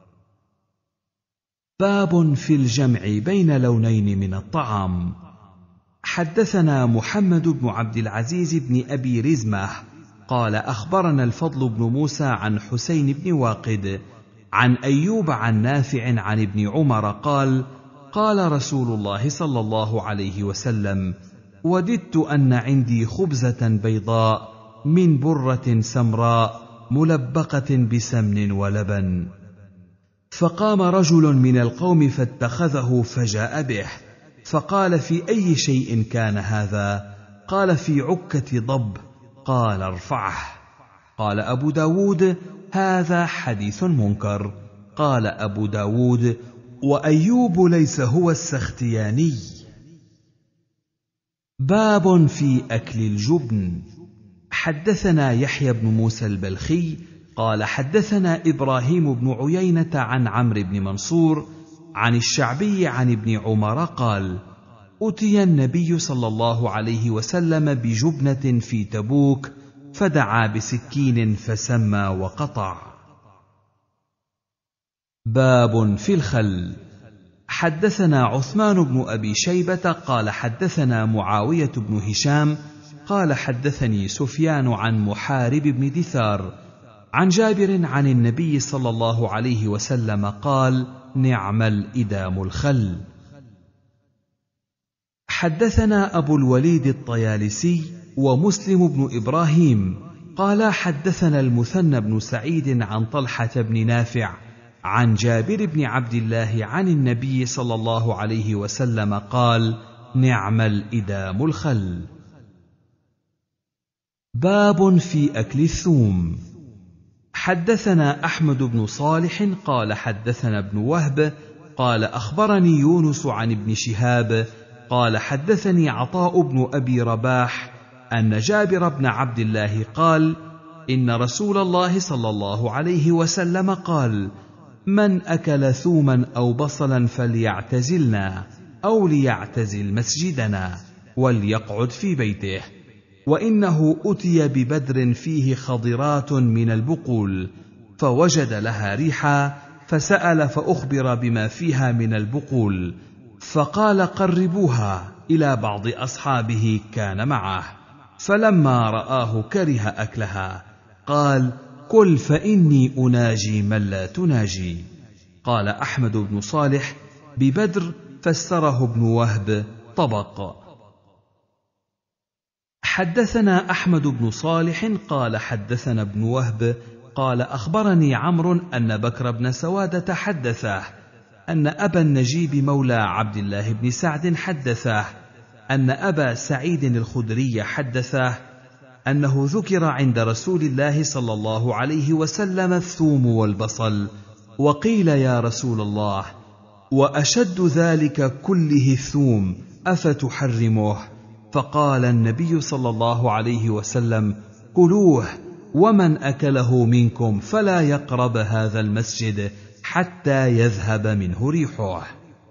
S2: باب في الجمع بين لونين من الطعام. حدثنا محمد بن عبد العزيز بن أبي رزمة قال أخبرنا الفضل بن موسى عن حسين بن واقد عن أيوب عن نافع عن ابن عمر قال: قال رسول الله صلى الله عليه وسلم: وددت أن عندي خبزة بيضاء من برة سمراء ملبقة بسمن ولبن. فقام رجل من القوم فاتخذه فجاء به، فقال: في أي شيء كان هذا؟ قال: في عكة ضب. قال: ارفعه. قال أبو داود: هذا حديث منكر. قال أبو داود: وأيوب ليس هو السختياني. باب في أكل الجبن. حدثنا يحيى بن موسى البلخي قال حدثنا إبراهيم بن عيينة عن عمرو بن منصور عن الشعبي عن ابن عمر قال: أتي النبي صلى الله عليه وسلم بجبنة في تبوك، فدعا بسكين فسمى وقطع. باب في الخل. حدثنا عثمان بن أبي شيبة قال حدثنا معاوية بن هشام قال حدثني سفيان عن محارب بن دثار عن جابر عن النبي صلى الله عليه وسلم قال: نعم الإدام الخل. حدثنا أبو الوليد الطيالسي ومسلم بن إبراهيم قال حدثنا المثنى بن سعيد عن طلحة بن نافع عن جابر بن عبد الله عن النبي صلى الله عليه وسلم قال: نعم الإدام الخل. باب في أكل الثوم. حدثنا أحمد بن صالح قال حدثنا ابن وهب قال أخبرني يونس عن ابن شهاب قال حدثني عطاء بن أبي رباح أن جابر بن عبد الله قال: إن رسول الله صلى الله عليه وسلم قال: من أكل ثوما أو بصلا فليعتزلنا أو ليعتزل مسجدنا وليقعد في بيته، وإنه أتي ببدر فيه خضرات من البقول فوجد لها ريحا فسأل فأخبر بما فيها من البقول فقال: قربوها إلى بعض أصحابه كان معه، فلما رآه كره أكلها قال: كل فإني أناجي من لا تناجي. قال أحمد بن صالح: ببدر فسره ابن وهب طبق. حدثنا أحمد بن صالح قال حدثنا ابن وهب قال أخبرني عمرو أن بكر بن سوادة حدثه أن أبا النجيب مولى عبد الله بن سعد حدثه أن أبا سعيد الخدري حدثه أنه ذكر عند رسول الله صلى الله عليه وسلم الثوم والبصل، وقيل: يا رسول الله، وأشد ذلك كله الثوم أفتحرمه؟ فقال النبي صلى الله عليه وسلم: كلوه، ومن أكله منكم فلا يقرب هذا المسجد حتى يذهب منه ريحه.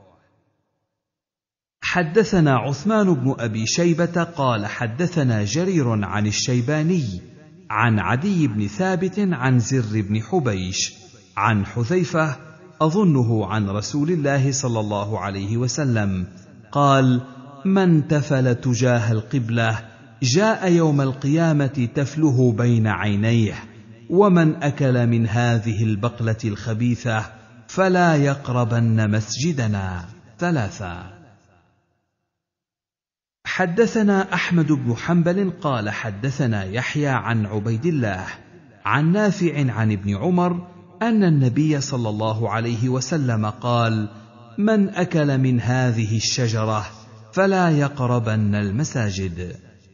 S2: حدثنا عثمان بن أبي شيبة قال حدثنا جرير عن الشيباني عن عدي بن ثابت عن زر بن حبيش عن حذيفة أظنه عن رسول الله صلى الله عليه وسلم قال: من تفل تجاه القبلة جاء يوم القيامة تفله بين عينيه، ومن أكل من هذه البقلة الخبيثة فلا يقربن مسجدنا. 3. حدثنا أحمد بن حنبل قال حدثنا يحيى عن عبيد الله عن نافع عن ابن عمر أن النبي صلى الله عليه وسلم قال: من أكل من هذه الشجرة فلا يقربن المساجد.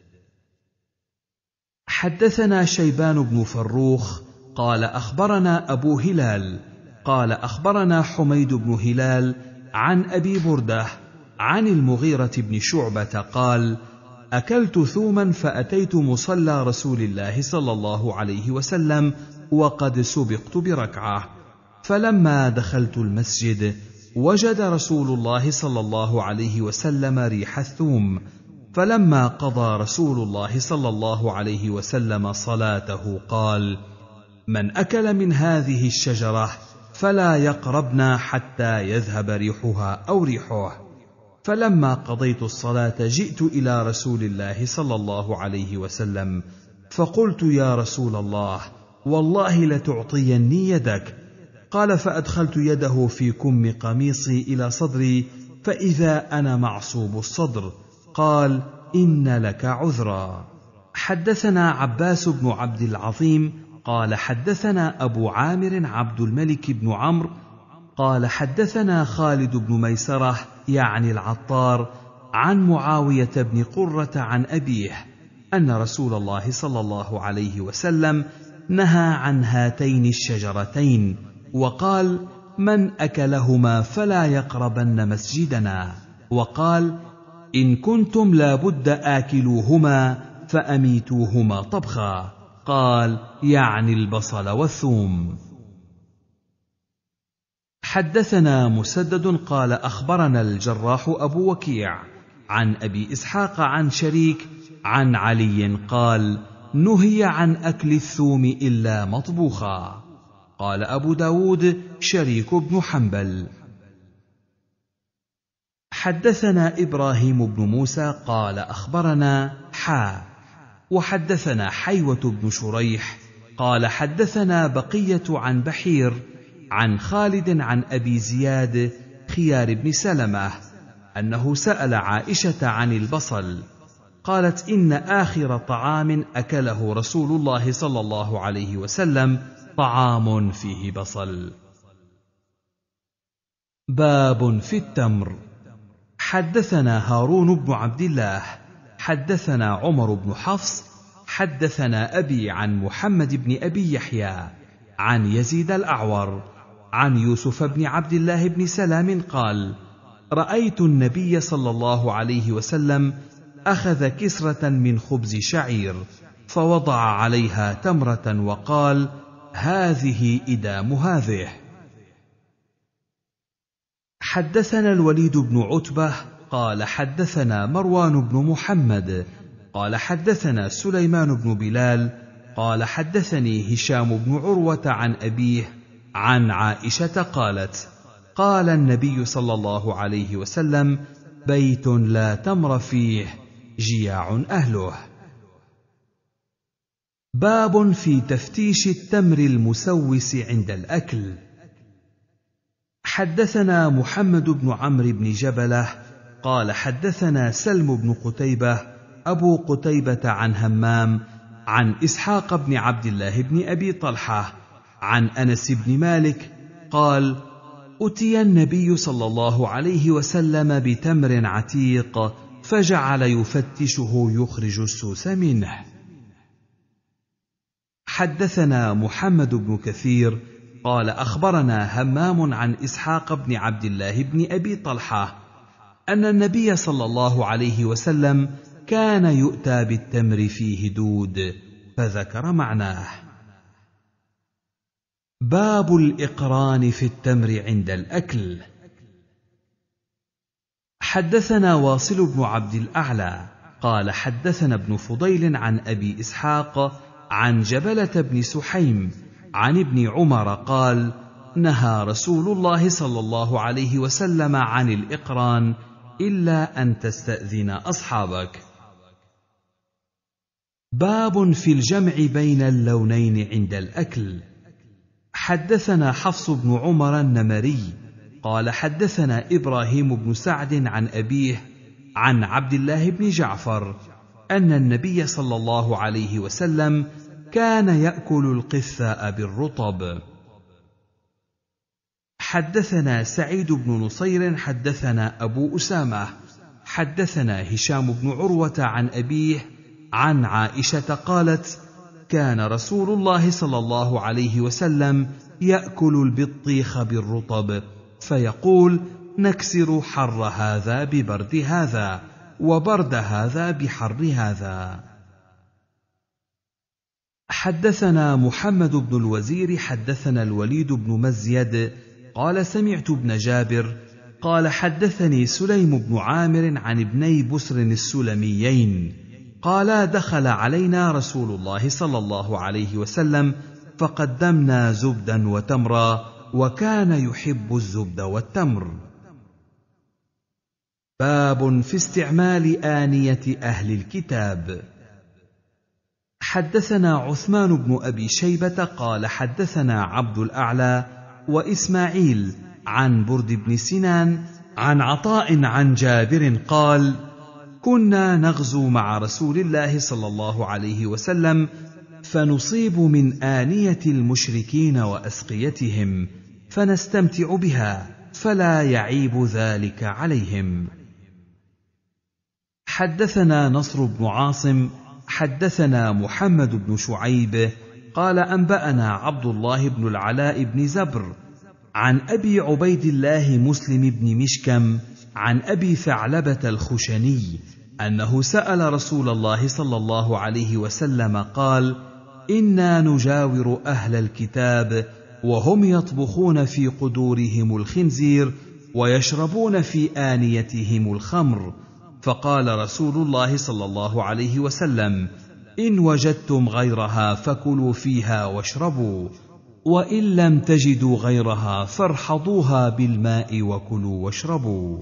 S2: حدثنا شيبان بن فروخ قال أخبرنا أبو هلال قال أخبرنا حميد بن هلال عن أبي بردة عن المغيرة بن شعبة قال: أكلت ثوما فأتيت مصلى رسول الله صلى الله عليه وسلم وقد سبقت بركعة، فلما دخلت المسجد وجد رسول الله صلى الله عليه وسلم ريح الثوم، فلما قضى رسول الله صلى الله عليه وسلم صلاته قال: من أكل من هذه الشجرة فلا يقربنا حتى يذهب ريحها أو ريحه. فلما قضيت الصلاة جئت إلى رسول الله صلى الله عليه وسلم فقلت: يا رسول الله، والله لتعطيني يدك. قال: فأدخلت يده في كم قميصي إلى صدري فإذا أنا معصوب الصدر. قال: إن لك عذرا. حدثنا عباس بن عبد العظيم قال حدثنا أبو عامر عبد الملك بن عمرو قال حدثنا خالد بن ميسرة يعني العطار عن معاوية بن قرة عن أبيه أن رسول الله صلى الله عليه وسلم نهى عن هاتين الشجرتين وقال: من أكلهما فلا يقربن مسجدنا، وقال: إن كنتم لا بد آكلوهما فأميتوهما طبخا. قال: يعني البصل والثوم. حدثنا مسدد قال أخبرنا الجراح أبو وكيع عن أبي إسحاق عن شريك عن علي قال: نهي عن أكل الثوم إلا مطبوخا. قال أبو داود: شريك بن حنبل. حدثنا إبراهيم بن موسى قال أخبرنا وحدثنا حيوة بن شريح قال حدثنا بقية عن بحير عن خالد عن أبي زياد خيار بن سلمة أنه سأل عائشة عن البصل قالت: إن آخر طعام أكله رسول الله صلى الله عليه وسلم طعام فيه بصل. باب في التمر. حدثنا هارون بن عبد الله حدثنا عمر بن حفص حدثنا أبي عن محمد بن أبي يحيى عن يزيد الأعور عن يوسف بن عبد الله بن سلام قال: رأيت النبي صلى الله عليه وسلم أخذ كسرة من خبز شعير فوضع عليها تمرة وقال: هذه إدام هذه. حدثنا الوليد بن عتبة قال حدثنا مروان بن محمد قال حدثنا سليمان بن بلال قال حدثني هشام بن عروة عن أبيه عن عائشة قالت: قال النبي صلى الله عليه وسلم: بيت لا تمر فيه جياع أهله. باب في تفتيش التمر المسوس عند الأكل. حدثنا محمد بن عمرو بن جبلة قال حدثنا سلم بن قتيبة أبو قتيبة عن همام عن إسحاق بن عبد الله بن أبي طلحة عن أنس بن مالك قال: أتي النبي صلى الله عليه وسلم بتمر عتيق فجعل يفتشه يخرج السوس منه. حدثنا محمد بن كثير قال أخبرنا همام عن إسحاق بن عبد الله بن أبي طلحة أن النبي صلى الله عليه وسلم كان يؤتى بالتمر فيه دود، فذكر معناه. باب الإقران في التمر عند الأكل. حدثنا واصل بن عبد الأعلى قال حدثنا ابن فضيل عن أبي إسحاق عن جبلة بن سحيم عن ابن عمر قال: نهى رسول الله صلى الله عليه وسلم عن الإقران إلا أن تستأذن أصحابك. باب في الجمع بين اللونين عند الأكل. حدثنا حفص بن عمر النمري قال حدثنا إبراهيم بن سعد عن أبيه عن عبد الله بن جعفر أن النبي صلى الله عليه وسلم كان يأكل القثاء بالرطب. حدثنا سعيد بن نصير حدثنا أبو أسامة حدثنا هشام بن عروة عن أبيه عن عائشة قالت: كان رسول الله صلى الله عليه وسلم يأكل البطيخ بالرطب فيقول: نكسر حر هذا ببرد هذا وبرد هذا بحر هذا. حدثنا محمد بن الوزير حدثنا الوليد بن مزيد قال سمعت ابن جابر قال حدثني سليم بن عامر عن ابني بسر السلميين قال: دخل علينا رسول الله صلى الله عليه وسلم فقدمنا زبدا وتمرا وكان يحب الزبد والتمر. باب في استعمال آنية أهل الكتاب. حدثنا عثمان بن أبي شيبة قال حدثنا عبد الأعلى وإسماعيل عن برد بن سنان عن عطاء عن جابر قال: كنا نغزو مع رسول الله صلى الله عليه وسلم فنصيب من آنية المشركين وأسقيتهم فنستمتع بها فلا يعيب ذلك عليهم. حدثنا نصر بن عاصم حدثنا محمد بن شعيب قال أنبأنا عبد الله بن العلاء بن زبر عن أبي عبيد الله مسلم بن مشكم عن أبي ثعلبة الخشني أنه سأل رسول الله صلى الله عليه وسلم قال: إنا نجاور أهل الكتاب وهم يطبخون في قدورهم الخنزير ويشربون في آنيتهم الخمر، فقال رسول الله صلى الله عليه وسلم: إن وجدتم غيرها فكلوا فيها واشربوا، وإن لم تجدوا غيرها فارحضوها بالماء وكلوا واشربوا.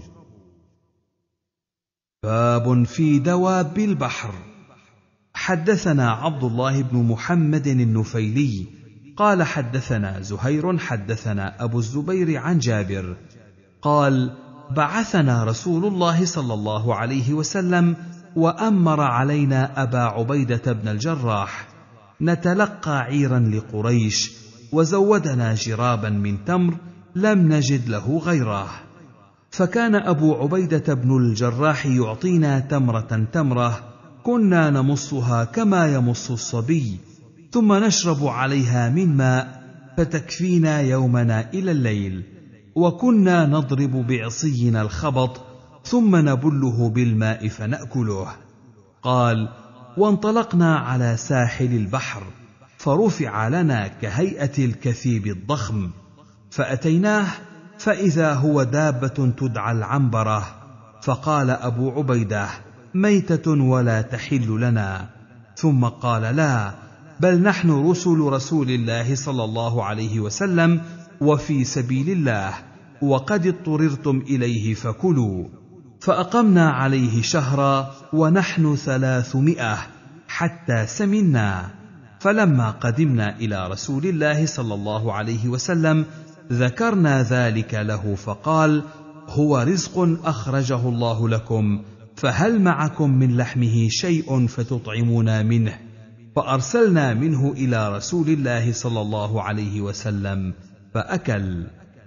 S2: باب في دواب البحر. حدثنا عبد الله بن محمد النفيلي قال حدثنا زهير حدثنا أبو الزبير عن جابر قال: بعثنا رسول الله صلى الله عليه وسلم وأمر علينا أبا عبيدة بن الجراح نتلقى عيرا لقريش، وزودنا جرابا من تمر لم نجد له غيره. فكان أبو عبيدة بن الجراح يعطينا تمرة تمرة كنا نمصها كما يمص الصبي، ثم نشرب عليها من ماء فتكفينا يومنا إلى الليل، وكنا نضرب بعصينا الخبط ثم نبله بالماء فنأكله. قال: وانطلقنا على ساحل البحر فرفع لنا كهيئة الكثيب الضخم، فأتيناه فإذا هو دابة تدعى العنبرة، فقال أبو عبيدة: ميتة ولا تحل لنا. ثم قال: لا، بل نحن رسل رسول الله صلى الله عليه وسلم وفي سبيل الله، وقد اضطررتم إليه فكلوا. فأقمنا عليه شهرا ونحن 300 حتى سمنا. فلما قدمنا إلى رسول الله صلى الله عليه وسلم ذكرنا ذلك له، فقال: هو رزق أخرجه الله لكم، فهل معكم من لحمه شيء فتطعمون منه؟ فأرسلنا منه إلى رسول الله صلى الله عليه وسلم فأكل.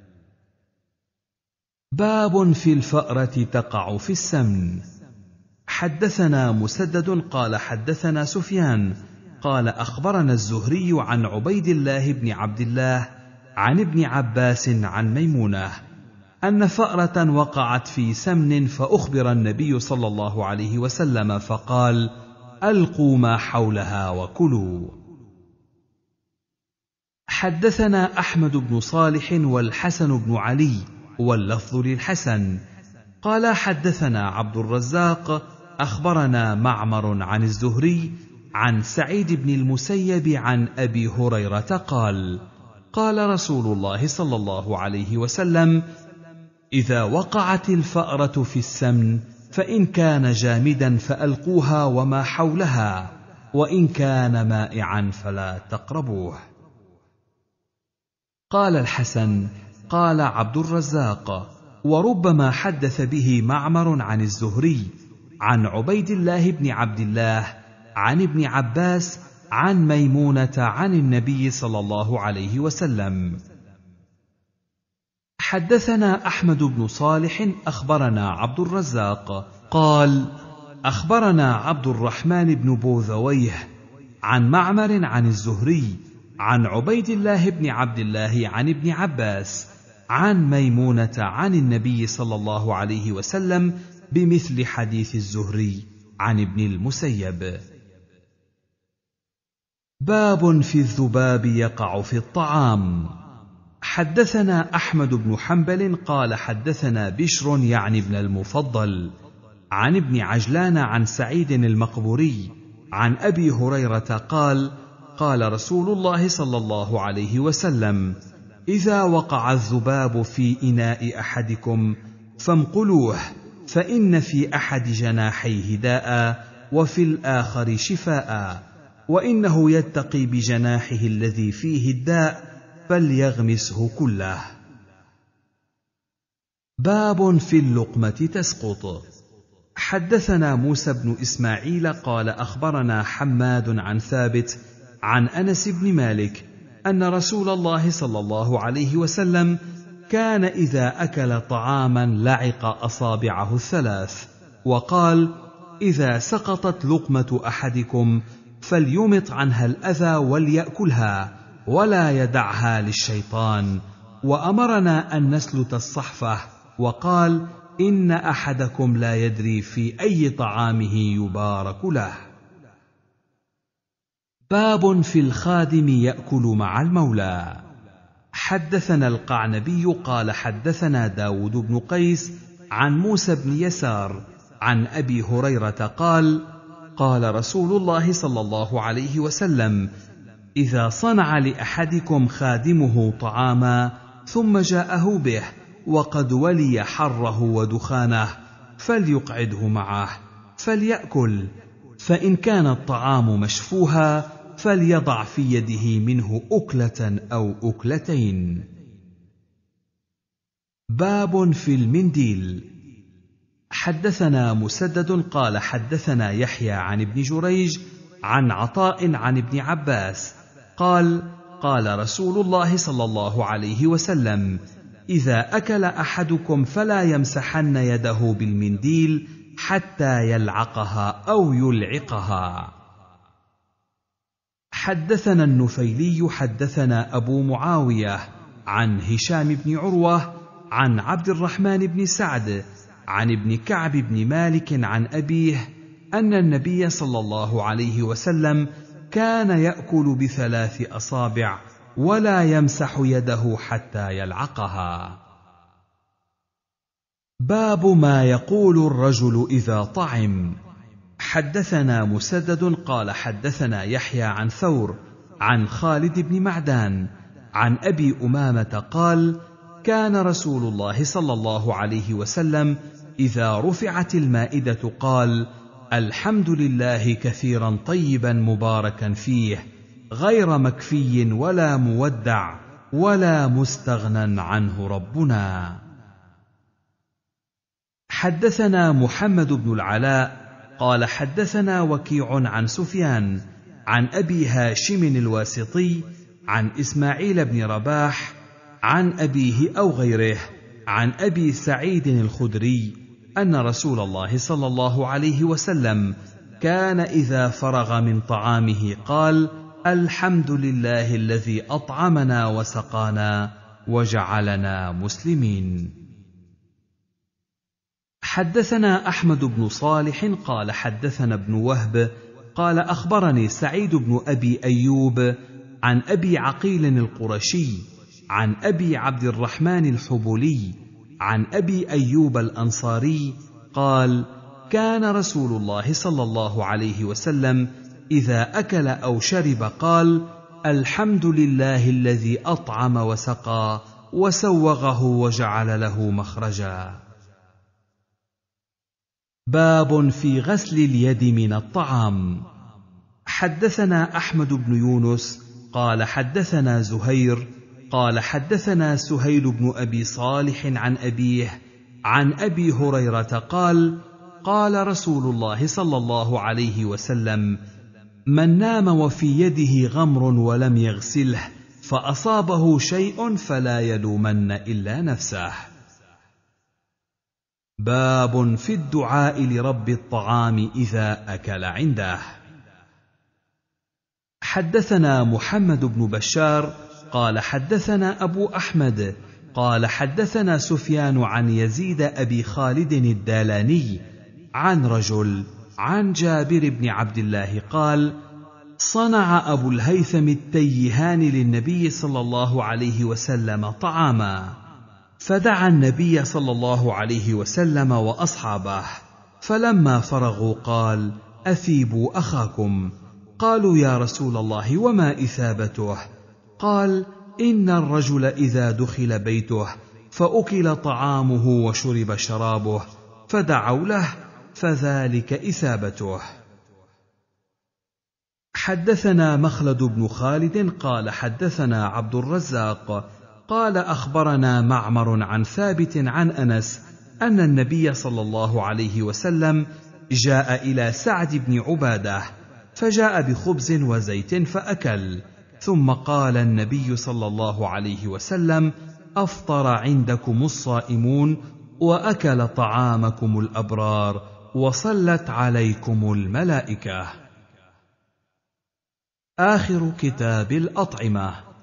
S2: باب في الفأرة تقع في السمن. حدثنا مسدد قال حدثنا سفيان قال أخبرنا الزهري عن عبيد الله بن عبد الله عن ابن عباس عن ميمونة أن فأرة وقعت في سمن، فأخبر النبي صلى الله عليه وسلم فقال: ألقوا ما حولها وكلوا. حدثنا أحمد بن صالح والحسن بن علي واللفظ للحسن قال حدثنا عبد الرزاق أخبرنا معمر عن الزهري عن سعيد بن المسيب عن أبي هريرة قال: قال رسول الله صلى الله عليه وسلم: إذا وقعت الفأرة في السمن فإن كان جامدا فألقوها وما حولها، وإن كان مائعا فلا تقربوه. قال الحسن: قال عبد الرزاق: وربما حدث به معمر عن الزهري عن عبيد الله بن عبد الله عن ابن عباس عن ميمونة عن النبي صلى الله عليه وسلم. حدثنا أحمد بن صالح أخبرنا عبد الرزاق قال: أخبرنا عبد الرحمن بن بوذويه عن معمر عن الزهري عن عبيد الله بن عبد الله عن ابن عباس عن ميمونة عن النبي صلى الله عليه وسلم بمثل حديث الزهري عن ابن المسيب. باب في الذباب يقع في الطعام. حدثنا أحمد بن حنبل قال حدثنا بشر يعني ابن المفضل عن ابن عجلان عن سعيد المقبوري عن أبي هريرة قال: قال رسول الله صلى الله عليه وسلم: إذا وقع الذباب في إناء أحدكم فامقلوه، فإن في أحد جناحيه داء وفي الآخر شفاء، وإنه يتقي بجناحه الذي فيه الداء فليغمسه كله. باب في اللقمة تسقط. حدثنا موسى بن إسماعيل قال أخبرنا حماد عن ثابت عن أنس بن مالك أن رسول الله صلى الله عليه وسلم كان إذا أكل طعاما لعق أصابعه الثلاث، وقال: إذا سقطت لقمة أحدكم فليمط عنها الأذى وليأكلها ولا يدعها للشيطان، وأمرنا أن نسلت الصحفة، وقال: إن أحدكم لا يدري في أي طعامه يبارك له. باب في الخادم يأكل مع المولى. حدثنا القعنبي قال حدثنا داود بن قيس عن موسى بن يسار عن أبي هريرة قال: قال رسول الله صلى الله عليه وسلم: إذا صنع لأحدكم خادمه طعاما ثم جاءه به وقد ولي حره ودخانه فليقعده معه فليأكل، فإن كان الطعام مشفوها فليضع في يده منه أكلة أو أكلتين. باب في المنديل. حدثنا مسدد قال حدثنا يحيى عن ابن جريج عن عطاء عن ابن عباس قال قال رسول الله صلى الله عليه وسلم: إذا أكل أحدكم فلا يمسحن يده بالمنديل حتى يلعقها أو يلعقها. حدثنا النفيلي حدثنا أبو معاوية عن هشام بن عروة عن عبد الرحمن بن سعد عن ابن كعب بن مالك عن أبيه أن النبي صلى الله عليه وسلم كان يأكل ب3 أصابع ولا يمسح يده حتى يلعقها. باب ما يقول الرجل إذا طعم. حدثنا مسدد قال حدثنا يحيى عن ثور عن خالد بن معدان عن أبي أمامة قال: كان رسول الله صلى الله عليه وسلم إذا رفعت المائدة قال: الحمد لله كثيرا طيبا مباركا فيه، غير مكفي ولا مودع ولا مستغنى عنه ربنا. حدثنا محمد بن العلاء قال حدثنا وكيع عن سفيان عن أبي هاشم الواسطي عن إسماعيل بن رباح عن أبيه أو غيره عن أبي سعيد الخدري أن رسول الله صلى الله عليه وسلم كان إذا فرغ من طعامه قال: الحمد لله الذي أطعمنا وسقانا وجعلنا مسلمين. حدثنا أحمد بن صالح قال حدثنا ابن وهب قال أخبرني سعيد بن أبي أيوب عن أبي عقيل القرشي عن أبي عبد الرحمن الحبولي عن أبي أيوب الأنصاري قال: كان رسول الله صلى الله عليه وسلم إذا أكل أو شرب قال: الحمد لله الذي أطعم وسقى وسوغه وجعل له مخرجا. باب في غسل اليد من الطعام. حدثنا أحمد بن يونس قال حدثنا زهير قال حدثنا سهيل بن أبي صالح عن أبيه عن أبي هريرة قال: قال رسول الله صلى الله عليه وسلم: من نام وفي يده غمر ولم يغسله فأصابه شيء فلا يلومن إلا نفسه. باب في الدعاء لرب الطعام إذا أكل عنده. حدثنا محمد بن بشار قال حدثنا أبو أحمد قال حدثنا سفيان عن يزيد أبي خالد الدالاني عن رجل عن جابر بن عبد الله قال: صنع أبو الهيثم التيهاني للنبي صلى الله عليه وسلم طعاما، فدعا النبي صلى الله عليه وسلم وأصحابه، فلما فرغوا قال: أثيبوا أخاكم. قالوا: يا رسول الله وما إثابته؟ قال: إن الرجل إذا دخل بيته فأكل طعامه وشرب شرابه فدعوا له فذلك إثابته. حدثنا مخلد بن خالد قال حدثنا عبد الرزاق قال أخبرنا معمر عن ثابت عن أنس أن النبي صلى الله عليه وسلم جاء إلى سعد بن عبادة فجاء بخبز وزيت فأكل، ثم قال النبي صلى الله عليه وسلم: أفطر عندكم الصائمون وأكل طعامكم الأبرار وصلت عليكم الملائكة. آخر كتاب الأطعمة.